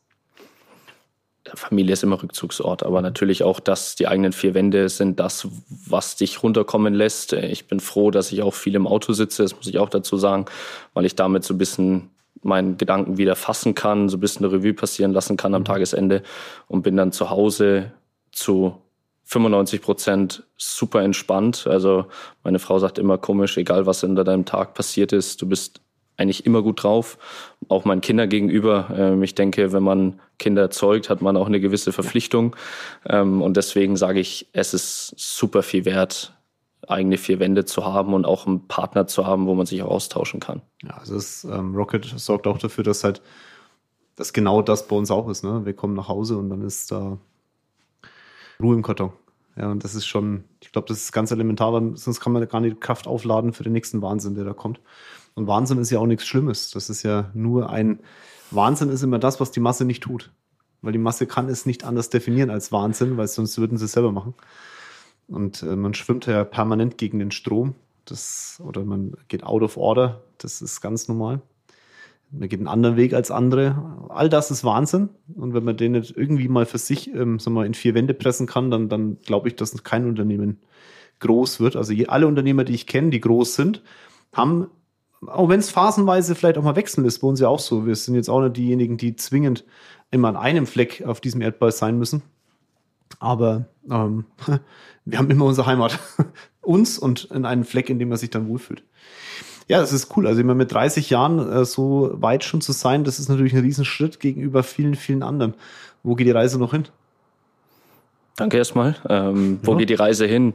Familie ist immer Rückzugsort, aber natürlich auch, dass die eigenen vier Wände sind das, was dich runterkommen lässt. Ich bin froh, dass ich auch viel im Auto sitze, das muss ich auch dazu sagen, weil ich damit so ein bisschen meinen Gedanken wieder fassen kann, so ein bisschen eine Revue passieren lassen kann am Tagesende und bin dann zu Hause zu fünfundneunzig Prozent super entspannt. Also meine Frau sagt immer komisch, egal was in deinem Tag passiert ist, du bist eigentlich immer gut drauf. Auch meinen Kindern gegenüber. Ähm, ich denke, wenn man Kinder erzeugt, hat man auch eine gewisse Verpflichtung. Ähm, und deswegen sage ich, es ist super viel wert, eigene vier Wände zu haben und auch einen Partner zu haben, wo man sich auch austauschen kann. Ja, also das, ähm, Rocket sorgt auch dafür, dass halt dass genau das bei uns auch ist. Ne? Wir kommen nach Hause und dann ist da Ruhe im Karton. Ja, und das ist schon, ich glaube, das ist ganz elementar, sonst kann man gar nicht Kraft aufladen für den nächsten Wahnsinn, der da kommt. Und Wahnsinn ist ja auch nichts Schlimmes. Das ist ja nur ein, Wahnsinn ist immer das, was die Masse nicht tut. Weil die Masse kann es nicht anders definieren als Wahnsinn, weil sonst würden sie es selber machen. Und äh, man schwimmt ja permanent gegen den Strom. Das, oder man geht out of order. Das ist ganz normal. Man geht einen anderen Weg als andere. All das ist Wahnsinn. Und wenn man den nicht irgendwie mal für sich ähm, sagen wir mal, in vier Wände pressen kann, dann, dann glaube ich, dass kein Unternehmen groß wird. Also je, alle Unternehmer, die ich kenne, die groß sind, haben, auch wenn es phasenweise vielleicht auch mal wechseln ist, bei uns ja auch so. Wir sind jetzt auch nicht diejenigen, die zwingend immer an einem Fleck auf diesem Erdball sein müssen. Aber ähm, wir haben immer unsere Heimat. Uns und in einen Fleck, in dem man sich dann wohlfühlt. Ja, das ist cool. Also immer mit dreißig Jahren äh, so weit schon zu sein, das ist natürlich ein Riesenschritt gegenüber vielen, vielen anderen. Wo geht die Reise noch hin? Danke erstmal. Ähm, wo ja. geht die Reise hin?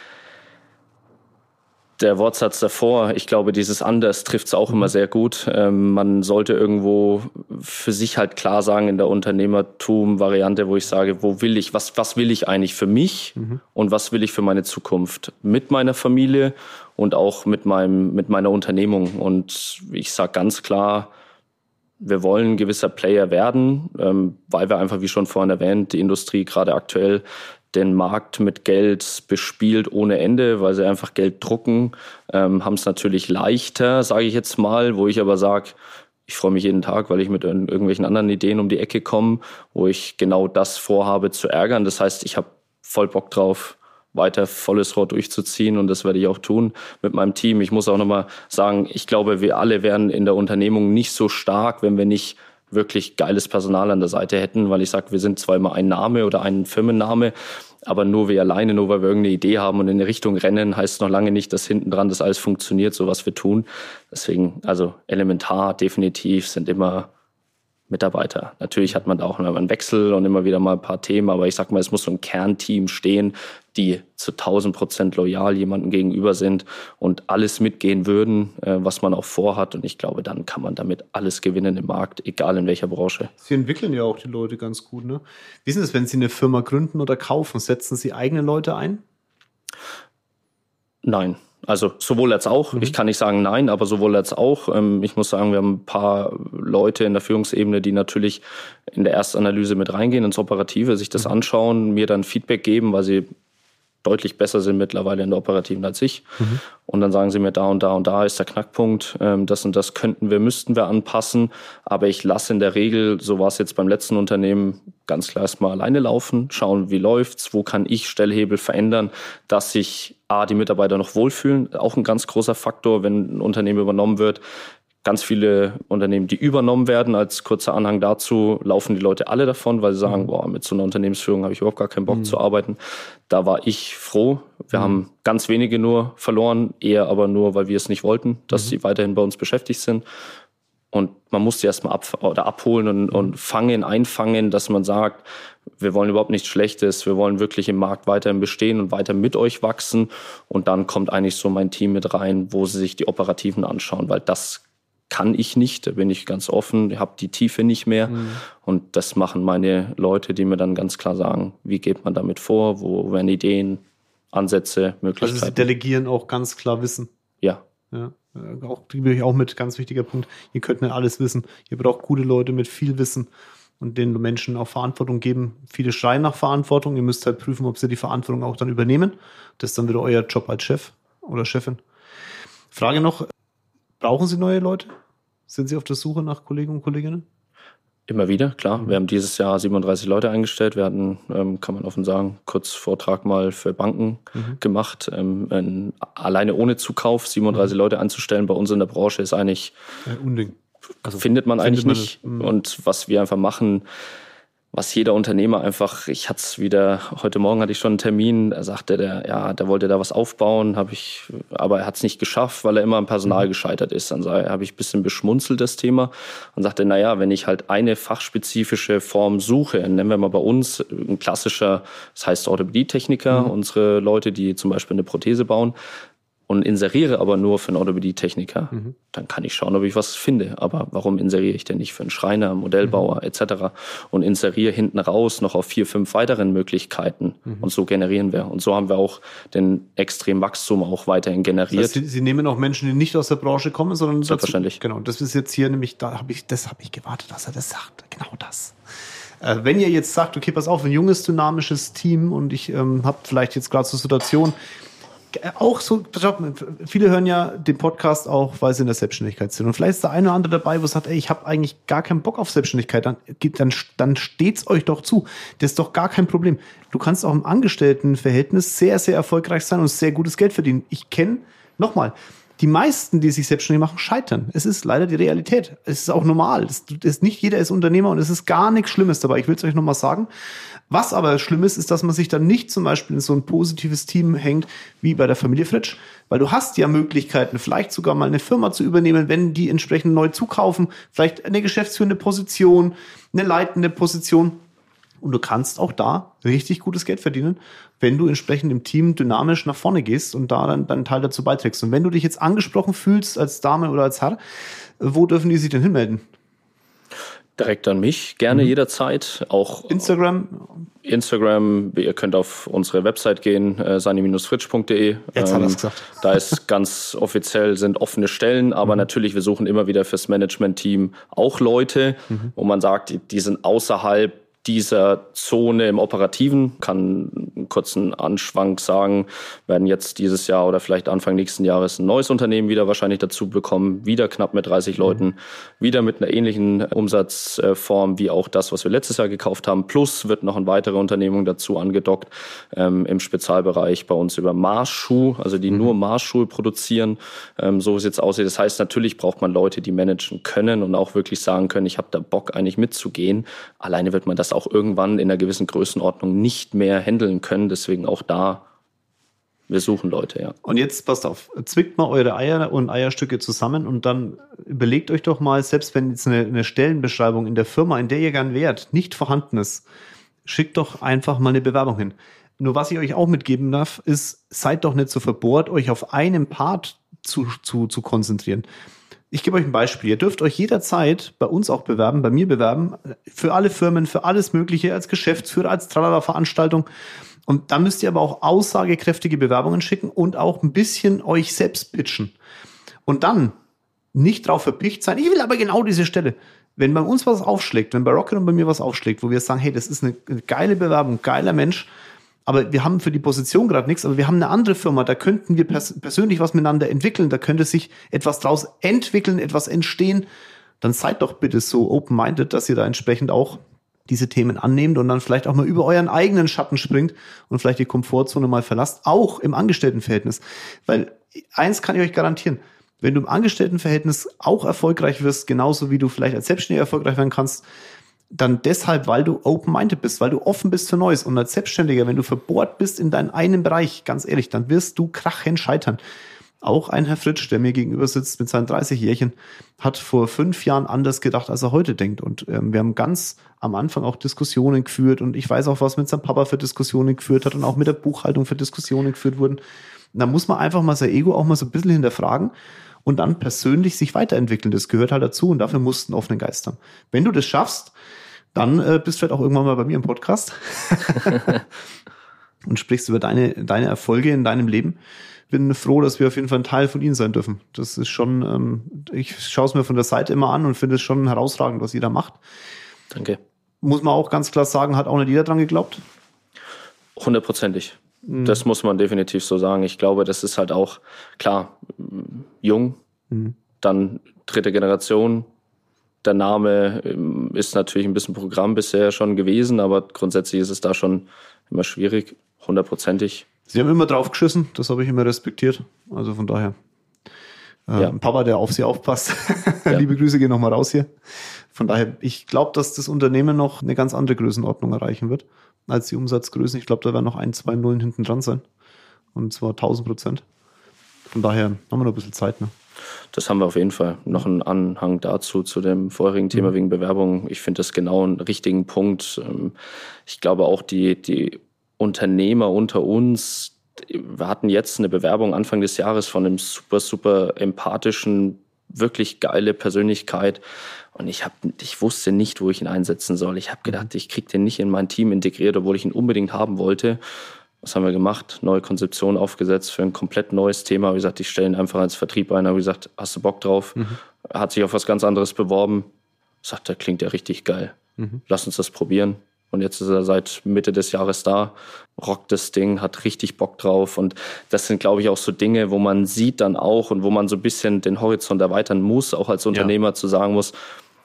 Der Wortsatz davor, ich glaube, dieses Anders trifft es auch mhm. immer sehr gut. Ähm, man sollte irgendwo für sich halt klar sagen in der Unternehmertum-Variante, wo ich sage, wo will ich, was, was will ich eigentlich für mich mhm. und was will ich für meine Zukunft mit meiner Familie und auch mit meinem, mit meiner Unternehmung. Und ich sage ganz klar, wir wollen ein gewisser Player werden, ähm, weil wir einfach, wie schon vorhin erwähnt, die Industrie gerade aktuell den Markt mit Geld bespielt ohne Ende, weil sie einfach Geld drucken, ähm, haben es natürlich leichter, sage ich jetzt mal, wo ich aber sage, ich freue mich jeden Tag, weil ich mit irgendwelchen anderen Ideen um die Ecke komme, wo ich genau das vorhabe zu ärgern. Das heißt, ich habe voll Bock drauf, weiter volles Rohr durchzuziehen und das werde ich auch tun mit meinem Team. Ich muss auch nochmal sagen, ich glaube, wir alle wären in der Unternehmung nicht so stark, wenn wir nicht wirklich geiles Personal an der Seite hätten, weil ich sage, wir sind zwar immer ein Name oder ein Firmenname, aber nur wir alleine, nur weil wir irgendeine Idee haben und in eine Richtung rennen, heißt noch lange nicht, dass hinten dran das alles funktioniert, so was wir tun. Deswegen, also elementar definitiv sind immer Mitarbeiter. Natürlich hat man da auch immer einen Wechsel und immer wieder mal ein paar Themen, aber ich sag mal, es muss so ein Kernteam stehen, die zu tausend Prozent loyal jemandem gegenüber sind und alles mitgehen würden, was man auch vorhat. Und ich glaube, dann kann man damit alles gewinnen im Markt, egal in welcher Branche. Sie entwickeln ja auch die Leute ganz gut, ne? Wie ist es, wenn Sie eine Firma gründen oder kaufen? Setzen Sie eigene Leute ein? Nein. Also sowohl als auch. Mhm. Ich kann nicht sagen nein, aber sowohl als auch. Ich muss sagen, wir haben ein paar Leute in der Führungsebene, die natürlich in der Erstanalyse mit reingehen, ins Operative, sich das anschauen, mir dann Feedback geben, weil sie deutlich besser sind mittlerweile in der Operativen als ich. Mhm. Und dann sagen sie mir, da und da und da ist der Knackpunkt, das und das könnten wir, müssten wir anpassen. Aber ich lasse in der Regel, so war es jetzt beim letzten Unternehmen, ganz klar erstmal alleine laufen, schauen, wie läuft's, wo kann ich Stellhebel verändern, dass sich A, die Mitarbeiter noch wohlfühlen. Auch ein ganz großer Faktor, wenn ein Unternehmen übernommen wird. Ganz viele Unternehmen, die übernommen werden, als kurzer Anhang dazu, laufen die Leute alle davon, weil sie sagen, mhm. boah, mit so einer Unternehmensführung habe ich überhaupt gar keinen Bock mhm. zu arbeiten. Da war ich froh. Wir mhm. haben ganz wenige nur verloren, eher aber nur, weil wir es nicht wollten, dass mhm. sie weiterhin bei uns beschäftigt sind. Und man muss sie erstmal ab, oder abholen und, und fangen, einfangen, dass man sagt, wir wollen überhaupt nichts Schlechtes, wir wollen wirklich im Markt weiterhin bestehen und weiter mit euch wachsen. Und dann kommt eigentlich so mein Team mit rein, wo sie sich die Operativen anschauen, weil das kann ich nicht, da bin ich ganz offen, ich habe die Tiefe nicht mehr. Mhm. Und das machen meine Leute, die mir dann ganz klar sagen, wie geht man damit vor, wo werden Ideen, Ansätze, Möglichkeiten. Also sie delegieren auch ganz klar Wissen. Ja. Ja, auch, ich auch mit, ganz wichtiger Punkt, ihr könnt nicht alles wissen. Ihr braucht gute Leute mit viel Wissen und den Menschen auch Verantwortung geben. Viele schreien nach Verantwortung, ihr müsst halt prüfen, ob sie die Verantwortung auch dann übernehmen. Das ist dann wieder euer Job als Chef oder Chefin. Frage noch, brauchen Sie neue Leute? Sind Sie auf der Suche nach Kollegen und Kolleginnen? Immer wieder, klar. Mhm. Wir haben dieses Jahr siebenunddreißig Leute eingestellt. Wir hatten, ähm, kann man offen sagen, kurz Vortrag mal für Banken mhm. gemacht. Ähm, ein, alleine ohne Zukauf siebenunddreißig mhm. Leute einzustellen bei uns in der Branche ist eigentlich, ein Unding. Also findet man findet eigentlich man nicht. Mhm. Und was wir einfach machen, was jeder Unternehmer einfach, ich hatte es wieder, heute Morgen hatte ich schon einen Termin, da sagte der, ja, der wollte da was aufbauen, habe ich, aber er hat es nicht geschafft, weil er immer am Personal gescheitert ist. Dann habe ich ein bisschen beschmunzelt das Thema und sagte, naja, wenn ich halt eine fachspezifische Form suche, nennen wir mal bei uns ein klassischer, das heißt Orthopädie-Techniker, mhm. unsere Leute, die zum Beispiel eine Prothese bauen, und inseriere aber nur für einen Orthopädie-Techniker, mhm. dann kann ich schauen, ob ich was finde. Aber warum inseriere ich denn nicht für einen Schreiner, Modellbauer mhm. et cetera und inseriere hinten raus noch auf vier, fünf weiteren Möglichkeiten mhm. und so generieren wir. Und so haben wir auch den Extremwachstum auch weiterhin generiert. Das heißt, Sie, Sie nehmen auch Menschen, die nicht aus der Branche kommen, sondern selbstverständlich. Dazu, genau, das ist jetzt hier nämlich, da habe ich, das habe ich gewartet, dass er das sagt. Genau das. Äh, wenn ihr jetzt sagt, okay, pass auf, ein junges, dynamisches Team und ich ähm, habe vielleicht jetzt gerade so Situation, auch so, viele hören ja den Podcast auch, weil sie in der Selbstständigkeit sind. Und vielleicht ist der eine oder andere dabei, wo sagt, ey, ich habe eigentlich gar keinen Bock auf Selbstständigkeit. Dann, dann, dann steht's euch doch zu. Das ist doch gar kein Problem. Du kannst auch im Angestelltenverhältnis sehr, sehr erfolgreich sein und sehr gutes Geld verdienen. Ich kenne, nochmal, die meisten, die sich selbstständig machen, scheitern. Es ist leider die Realität. Es ist auch normal. Es ist, nicht jeder ist Unternehmer und es ist gar nichts Schlimmes dabei. Ich will es euch nochmal sagen. Was aber schlimm ist, ist, dass man sich dann nicht zum Beispiel in so ein positives Team hängt, wie bei der Familie Fritsch. Weil du hast ja Möglichkeiten, vielleicht sogar mal eine Firma zu übernehmen, wenn die entsprechend neu zukaufen. Vielleicht eine geschäftsführende Position, eine leitende Position. Und du kannst auch da richtig gutes Geld verdienen, wenn du entsprechend im Team dynamisch nach vorne gehst und da dann deinen Teil dazu beiträgst. Und wenn du dich jetzt angesprochen fühlst als Dame oder als Herr, wo dürfen die sich denn hinmelden? Direkt an mich, gerne mhm. jederzeit. Auch Instagram? Instagram, ihr könnt auf unsere Website gehen, äh, sani Bindestrich fritsch punkt de. Jetzt ähm, hat er es gesagt. Da ist ganz offiziell, sind offene Stellen, aber mhm. natürlich, wir suchen immer wieder fürs Management-Team auch Leute, mhm. wo man sagt, die, die sind außerhalb dieser Zone im Operativen, kann einen kurzen Anschwank sagen, werden jetzt dieses Jahr oder vielleicht Anfang nächsten Jahres ein neues Unternehmen wieder wahrscheinlich dazu bekommen, wieder knapp mit dreißig Leuten, mhm. wieder mit einer ähnlichen Umsatzform wie auch das, was wir letztes Jahr gekauft haben, plus wird noch eine weitere Unternehmung dazu angedockt, ähm, im Spezialbereich bei uns über Marsschuh, also die mhm. nur Marsschuhe produzieren, ähm, so wie es jetzt aussieht. Das heißt, natürlich braucht man Leute, die managen können und auch wirklich sagen können, ich habe da Bock eigentlich mitzugehen. Alleine wird man das auch irgendwann in einer gewissen Größenordnung nicht mehr handeln können. Deswegen auch da, wir suchen Leute, ja. Und jetzt passt auf, zwickt mal eure Eier und Eierstücke zusammen und dann überlegt euch doch mal, selbst wenn jetzt eine, eine Stellenbeschreibung in der Firma, in der ihr gern wärt, nicht vorhanden ist, schickt doch einfach mal eine Bewerbung hin. Nur was ich euch auch mitgeben darf, ist, seid doch nicht so verbohrt, euch auf einen Part zu, zu, zu konzentrieren. Ich gebe euch ein Beispiel. Ihr dürft euch jederzeit bei uns auch bewerben, bei mir bewerben, für alle Firmen, für alles Mögliche, als Geschäftsführer, als Tralala-Veranstaltung. Und da müsst ihr aber auch aussagekräftige Bewerbungen schicken und auch ein bisschen euch selbst pitchen. Und dann nicht drauf verpicht sein, ich will aber genau diese Stelle. Wenn bei uns was aufschlägt, wenn bei Rocket und bei mir was aufschlägt, wo wir sagen, hey, das ist eine geile Bewerbung, geiler Mensch, aber wir haben für die Position gerade nichts, aber wir haben eine andere Firma, da könnten wir pers- persönlich was miteinander entwickeln, da könnte sich etwas draus entwickeln, etwas entstehen, dann seid doch bitte so open-minded, dass ihr da entsprechend auch diese Themen annehmt und dann vielleicht auch mal über euren eigenen Schatten springt und vielleicht die Komfortzone mal verlasst, auch im Angestelltenverhältnis. Weil eins kann ich euch garantieren, wenn du im Angestelltenverhältnis auch erfolgreich wirst, genauso wie du vielleicht als Selbstständiger erfolgreich werden kannst, dann deshalb, weil du open-minded bist, weil du offen bist für Neues. Und als Selbstständiger, wenn du verbohrt bist in deinem einen Bereich, ganz ehrlich, dann wirst du krachend scheitern. Auch ein Herr Fritsch, der mir gegenüber sitzt mit seinen dreißig Jährchen, hat vor fünf Jahren anders gedacht, als er heute denkt. Und ähm, wir haben ganz am Anfang auch Diskussionen geführt. Und ich weiß auch, was mit seinem Papa für Diskussionen geführt hat und auch mit der Buchhaltung für Diskussionen geführt wurden. Und da muss man einfach mal sein Ego auch mal so ein bisschen hinterfragen und dann persönlich sich weiterentwickeln. Das gehört halt dazu und dafür musst du einen offenen Geist haben. Wenn du das schaffst, dann äh, bist du vielleicht auch irgendwann mal bei mir im Podcast und sprichst über deine, deine Erfolge in deinem Leben. Bin froh, dass wir auf jeden Fall ein Teil von Ihnen sein dürfen. Das ist schon, ähm, ich schaue es mir von der Seite immer an und finde es schon herausragend, was jeder macht. Danke. Muss man auch ganz klar sagen, hat auch nicht jeder dran geglaubt? Hundertprozentig. Mhm. Das muss man definitiv so sagen. Ich glaube, das ist halt auch, klar, jung, mhm. dann dritte Generation. Der Name ist natürlich ein bisschen Programm bisher schon gewesen, aber grundsätzlich ist es da schon immer schwierig, hundertprozentig. Sie haben immer drauf geschissen, das habe ich immer respektiert. Also von daher Äh, ja. Ein Papa, der auf sie aufpasst. Ja. Liebe Grüße gehen nochmal raus hier. Von daher, ich glaube, dass das Unternehmen noch eine ganz andere Größenordnung erreichen wird als die Umsatzgrößen. Ich glaube, da werden noch ein, zwei Nullen hinten dran sein. Und zwar tausend Prozent. Von daher haben wir noch ein bisschen Zeit. Ne? Das haben wir auf jeden Fall. Noch einen Anhang dazu, zu dem vorherigen Thema mhm. wegen Bewerbung. Ich finde das genau einen richtigen Punkt. Ich glaube auch, die, die Unternehmer unter uns, wir hatten jetzt eine Bewerbung Anfang des Jahres von einem super, super empathischen, wirklich geile Persönlichkeit. Und ich, hab, ich wusste nicht, wo ich ihn einsetzen soll. Ich habe gedacht, ich kriege den nicht in mein Team integriert, obwohl ich ihn unbedingt haben wollte. Was haben wir gemacht? Neue Konzeption aufgesetzt für ein komplett neues Thema. Wie gesagt, ich stelle ihn einfach als Vertrieb ein. Habe gesagt, hast du Bock drauf? Mhm. Er hat sich auf was ganz anderes beworben. Sagt, da klingt ja richtig geil. Mhm. Lass uns das probieren. Und jetzt ist er seit Mitte des Jahres da, rockt das Ding, hat richtig Bock drauf. Und das sind, glaube ich, auch so Dinge, wo man sieht dann auch und wo man so ein bisschen den Horizont erweitern muss, auch als Unternehmer ja. zu sagen muss,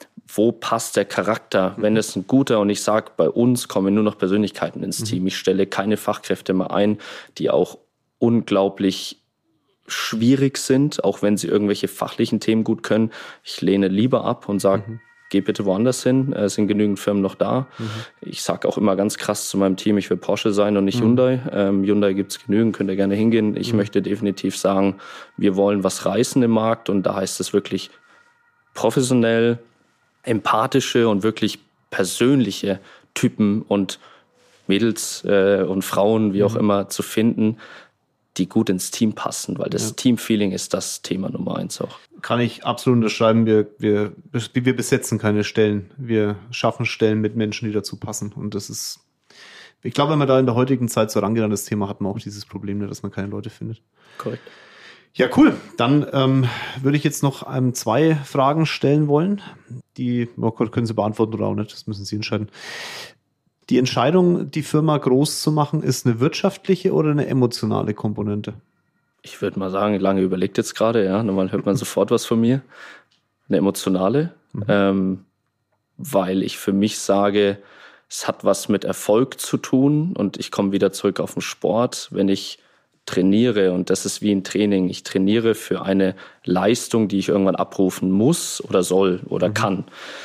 wo passt der Charakter? Wenn es ein guter, und ich sage, bei uns kommen nur noch Persönlichkeiten ins mhm. Team. Ich stelle keine Fachkräfte mehr ein, die auch unglaublich schwierig sind, auch wenn sie irgendwelche fachlichen Themen gut können. Ich lehne lieber ab und sage, mhm. geh bitte woanders hin, es sind genügend Firmen noch da. Mhm. Ich sage auch immer ganz krass zu meinem Team, ich will Porsche sein und nicht mhm. Hyundai. Ähm, Hyundai gibt es genügend, könnt ihr gerne hingehen. Ich mhm. möchte definitiv sagen, wir wollen was reißen im Markt und da heißt es wirklich professionell, empathische und wirklich persönliche Typen und Mädels äh, und Frauen, wie auch mhm. immer, zu finden, die gut ins Team passen, weil das ja. Teamfeeling ist das Thema Nummer eins auch. Kann ich absolut unterschreiben. Wir, wir, wir besetzen keine Stellen. Wir schaffen Stellen mit Menschen, die dazu passen. Und das ist, ich glaube, wenn man da in der heutigen Zeit so rangeht an das Thema, hat man auch dieses Problem, dass man keine Leute findet. Korrekt. Ja, cool. Dann ähm, würde ich jetzt noch ähm, zwei Fragen stellen wollen. Die oh Gott, können Sie beantworten oder auch nicht. Das müssen Sie entscheiden. Die Entscheidung, die Firma groß zu machen, ist eine wirtschaftliche oder eine emotionale Komponente? Ich würde mal sagen, lange überlegt jetzt gerade, ja. Normal hört man sofort was von mir. Eine emotionale, mhm. ähm, weil ich für mich sage, es hat was mit Erfolg zu tun und ich komme wieder zurück auf den Sport, wenn ich trainiere und das ist wie ein Training. Ich trainiere für eine Leistung, die ich irgendwann abrufen muss oder soll oder mhm. kann.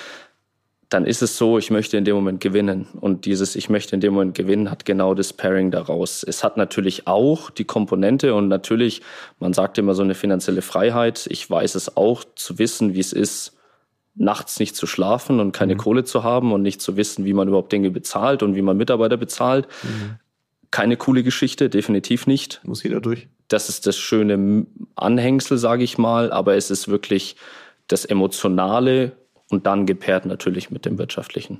Dann ist es so, ich möchte in dem Moment gewinnen. Und dieses ich möchte in dem Moment gewinnen hat genau das Pairing daraus. Es hat natürlich auch die Komponente und natürlich, man sagt immer so eine finanzielle Freiheit. Ich weiß es auch zu wissen, wie es ist, nachts nicht zu schlafen und keine mhm. Kohle zu haben und nicht zu wissen, wie man überhaupt Dinge bezahlt und wie man Mitarbeiter bezahlt. Mhm. Keine coole Geschichte, definitiv nicht. Muss jeder durch. Das ist das schöne Anhängsel, sage ich mal, aber es ist wirklich das Emotionale und dann gepaart natürlich mit dem Wirtschaftlichen.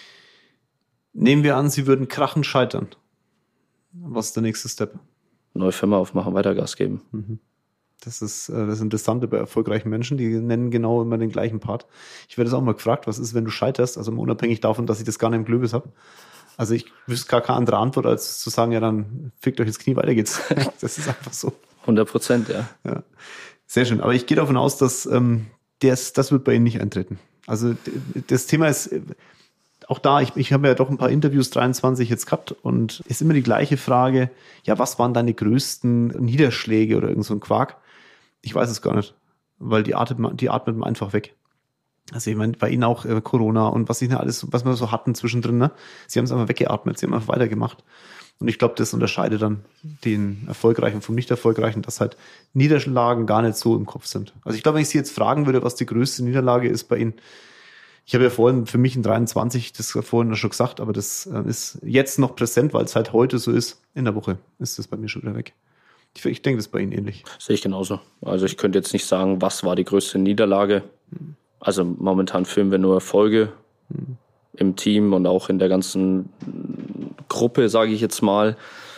Nehmen wir an, Sie würden krachen scheitern. Was ist der nächste Step? Neue Firma aufmachen, weiter Gas geben. Mhm. Das ist äh, das Interessante bei erfolgreichen Menschen, die nennen genau immer den gleichen Part. Ich werde das auch mal gefragt, was ist, wenn du scheiterst? Also unabhängig davon, dass ich das gar nicht im Glöbis habe. Also ich wüsste gar keine andere Antwort, als zu sagen, ja dann fickt euch ins Knie, weiter geht's. Das ist einfach so. hundert Prozent, ja. ja. Sehr schön. Aber ich gehe davon aus, dass ähm, das, das wird bei Ihnen nicht eintreten. Also das Thema ist, auch da, ich, ich habe ja doch ein paar Interviews dreiundzwanzig jetzt gehabt und ist immer die gleiche Frage, ja, was waren deine größten Niederschläge oder irgend so ein Quark? Ich weiß es gar nicht, weil die atmet, die atmet man einfach weg. Also ich meine, bei Ihnen auch äh, Corona und was ich nicht alles, was wir so hatten zwischendrin, ne? Sie haben es einfach weggeatmet, Sie haben einfach weitergemacht. Und ich glaube, das unterscheidet dann den Erfolgreichen vom Nicht-Erfolgreichen, dass halt Niederlagen gar nicht so im Kopf sind. Also ich glaube, wenn ich Sie jetzt fragen würde, was die größte Niederlage ist bei Ihnen, ich habe ja vorhin für mich in dreiundzwanzig, das vorhin schon gesagt, aber das ist jetzt noch präsent, weil es halt heute so ist. In der Woche ist das bei mir schon wieder weg. Ich, ich denke, das ist bei Ihnen ähnlich. Sehe ich genauso. Also ich könnte jetzt nicht sagen, was war die größte Niederlage. Hm. Also momentan filmen wir nur Erfolge hm. im Team und auch in der ganzen Gruppe, sage ich jetzt mal.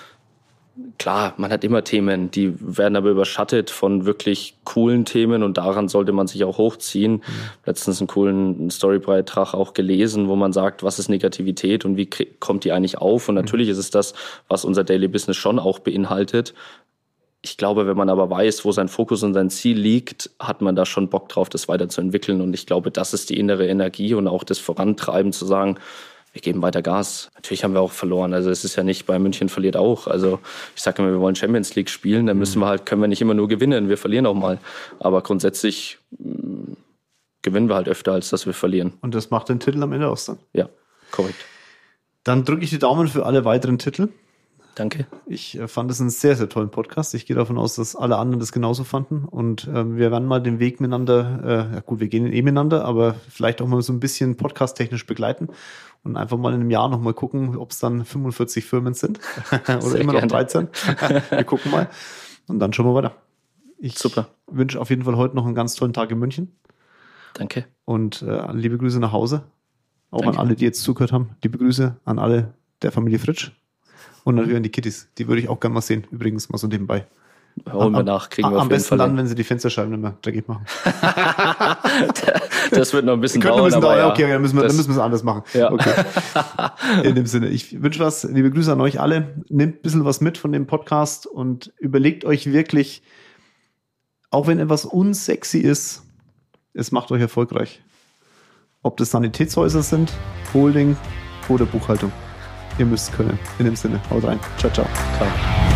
Klar, man hat immer Themen, die werden aber überschattet von wirklich coolen Themen und daran sollte man sich auch hochziehen. Mhm. Letztens einen coolen Storybeitrag auch gelesen, wo man sagt, was ist Negativität und wie kommt die eigentlich auf? Und natürlich mhm. ist es das, was unser Daily Business schon auch beinhaltet. Ich glaube, wenn man aber weiß, wo sein Fokus und sein Ziel liegt, hat man da schon Bock drauf, das weiterzuentwickeln. Und ich glaube, das ist die innere Energie und auch das Vorantreiben zu sagen, wir geben weiter Gas. Natürlich haben wir auch verloren. Also es ist ja nicht, Bayern München verliert auch. Also ich sage immer, wir wollen Champions League spielen, dann müssen wir halt, können wir nicht immer nur gewinnen. Wir verlieren auch mal. Aber grundsätzlich mh, gewinnen wir halt öfter, als dass wir verlieren. Und das macht den Titel am Ende aus dann? Ja, korrekt. Dann drücke ich die Daumen für alle weiteren Titel. Danke. Ich äh, fand es einen sehr, sehr tollen Podcast. Ich gehe davon aus, dass alle anderen das genauso fanden. Und ähm, wir werden mal den Weg miteinander, äh, ja gut, wir gehen eh miteinander, aber vielleicht auch mal so ein bisschen podcast-technisch begleiten und einfach mal in einem Jahr nochmal gucken, ob es dann fünfundvierzig Firmen sind oder Sehr immer noch gerne. dreizehn. Wir gucken mal. Und dann schauen wir weiter. Ich Super. wünsche auf jeden Fall heute noch einen ganz tollen Tag in München. Danke. Und äh, liebe Grüße nach Hause. Auch Danke. an alle, die jetzt zugehört haben. Liebe Grüße an alle der Familie Fritsch. Und natürlich an die Kitties. Die würde ich auch gerne mal sehen. Übrigens mal so nebenbei. Holen wir nach, kriegen wir Am auf jeden besten Fall dann, hin. wenn sie die Fensterscheiben nicht mehr dreckig machen. Das wird noch ein bisschen Könnte dauern, ein bisschen aber dauern. ja, Okay, dann müssen wir, das- dann müssen wir es anders machen. Ja. Okay. In dem Sinne, ich wünsche was, liebe Grüße an euch alle. Nehmt ein bisschen was mit von dem Podcast und überlegt euch wirklich, auch wenn etwas unsexy ist, es macht euch erfolgreich. Ob das Sanitätshäuser sind, Holding oder Buchhaltung. Ihr müsst können. In dem Sinne, haut rein. Ciao, ciao. Ciao.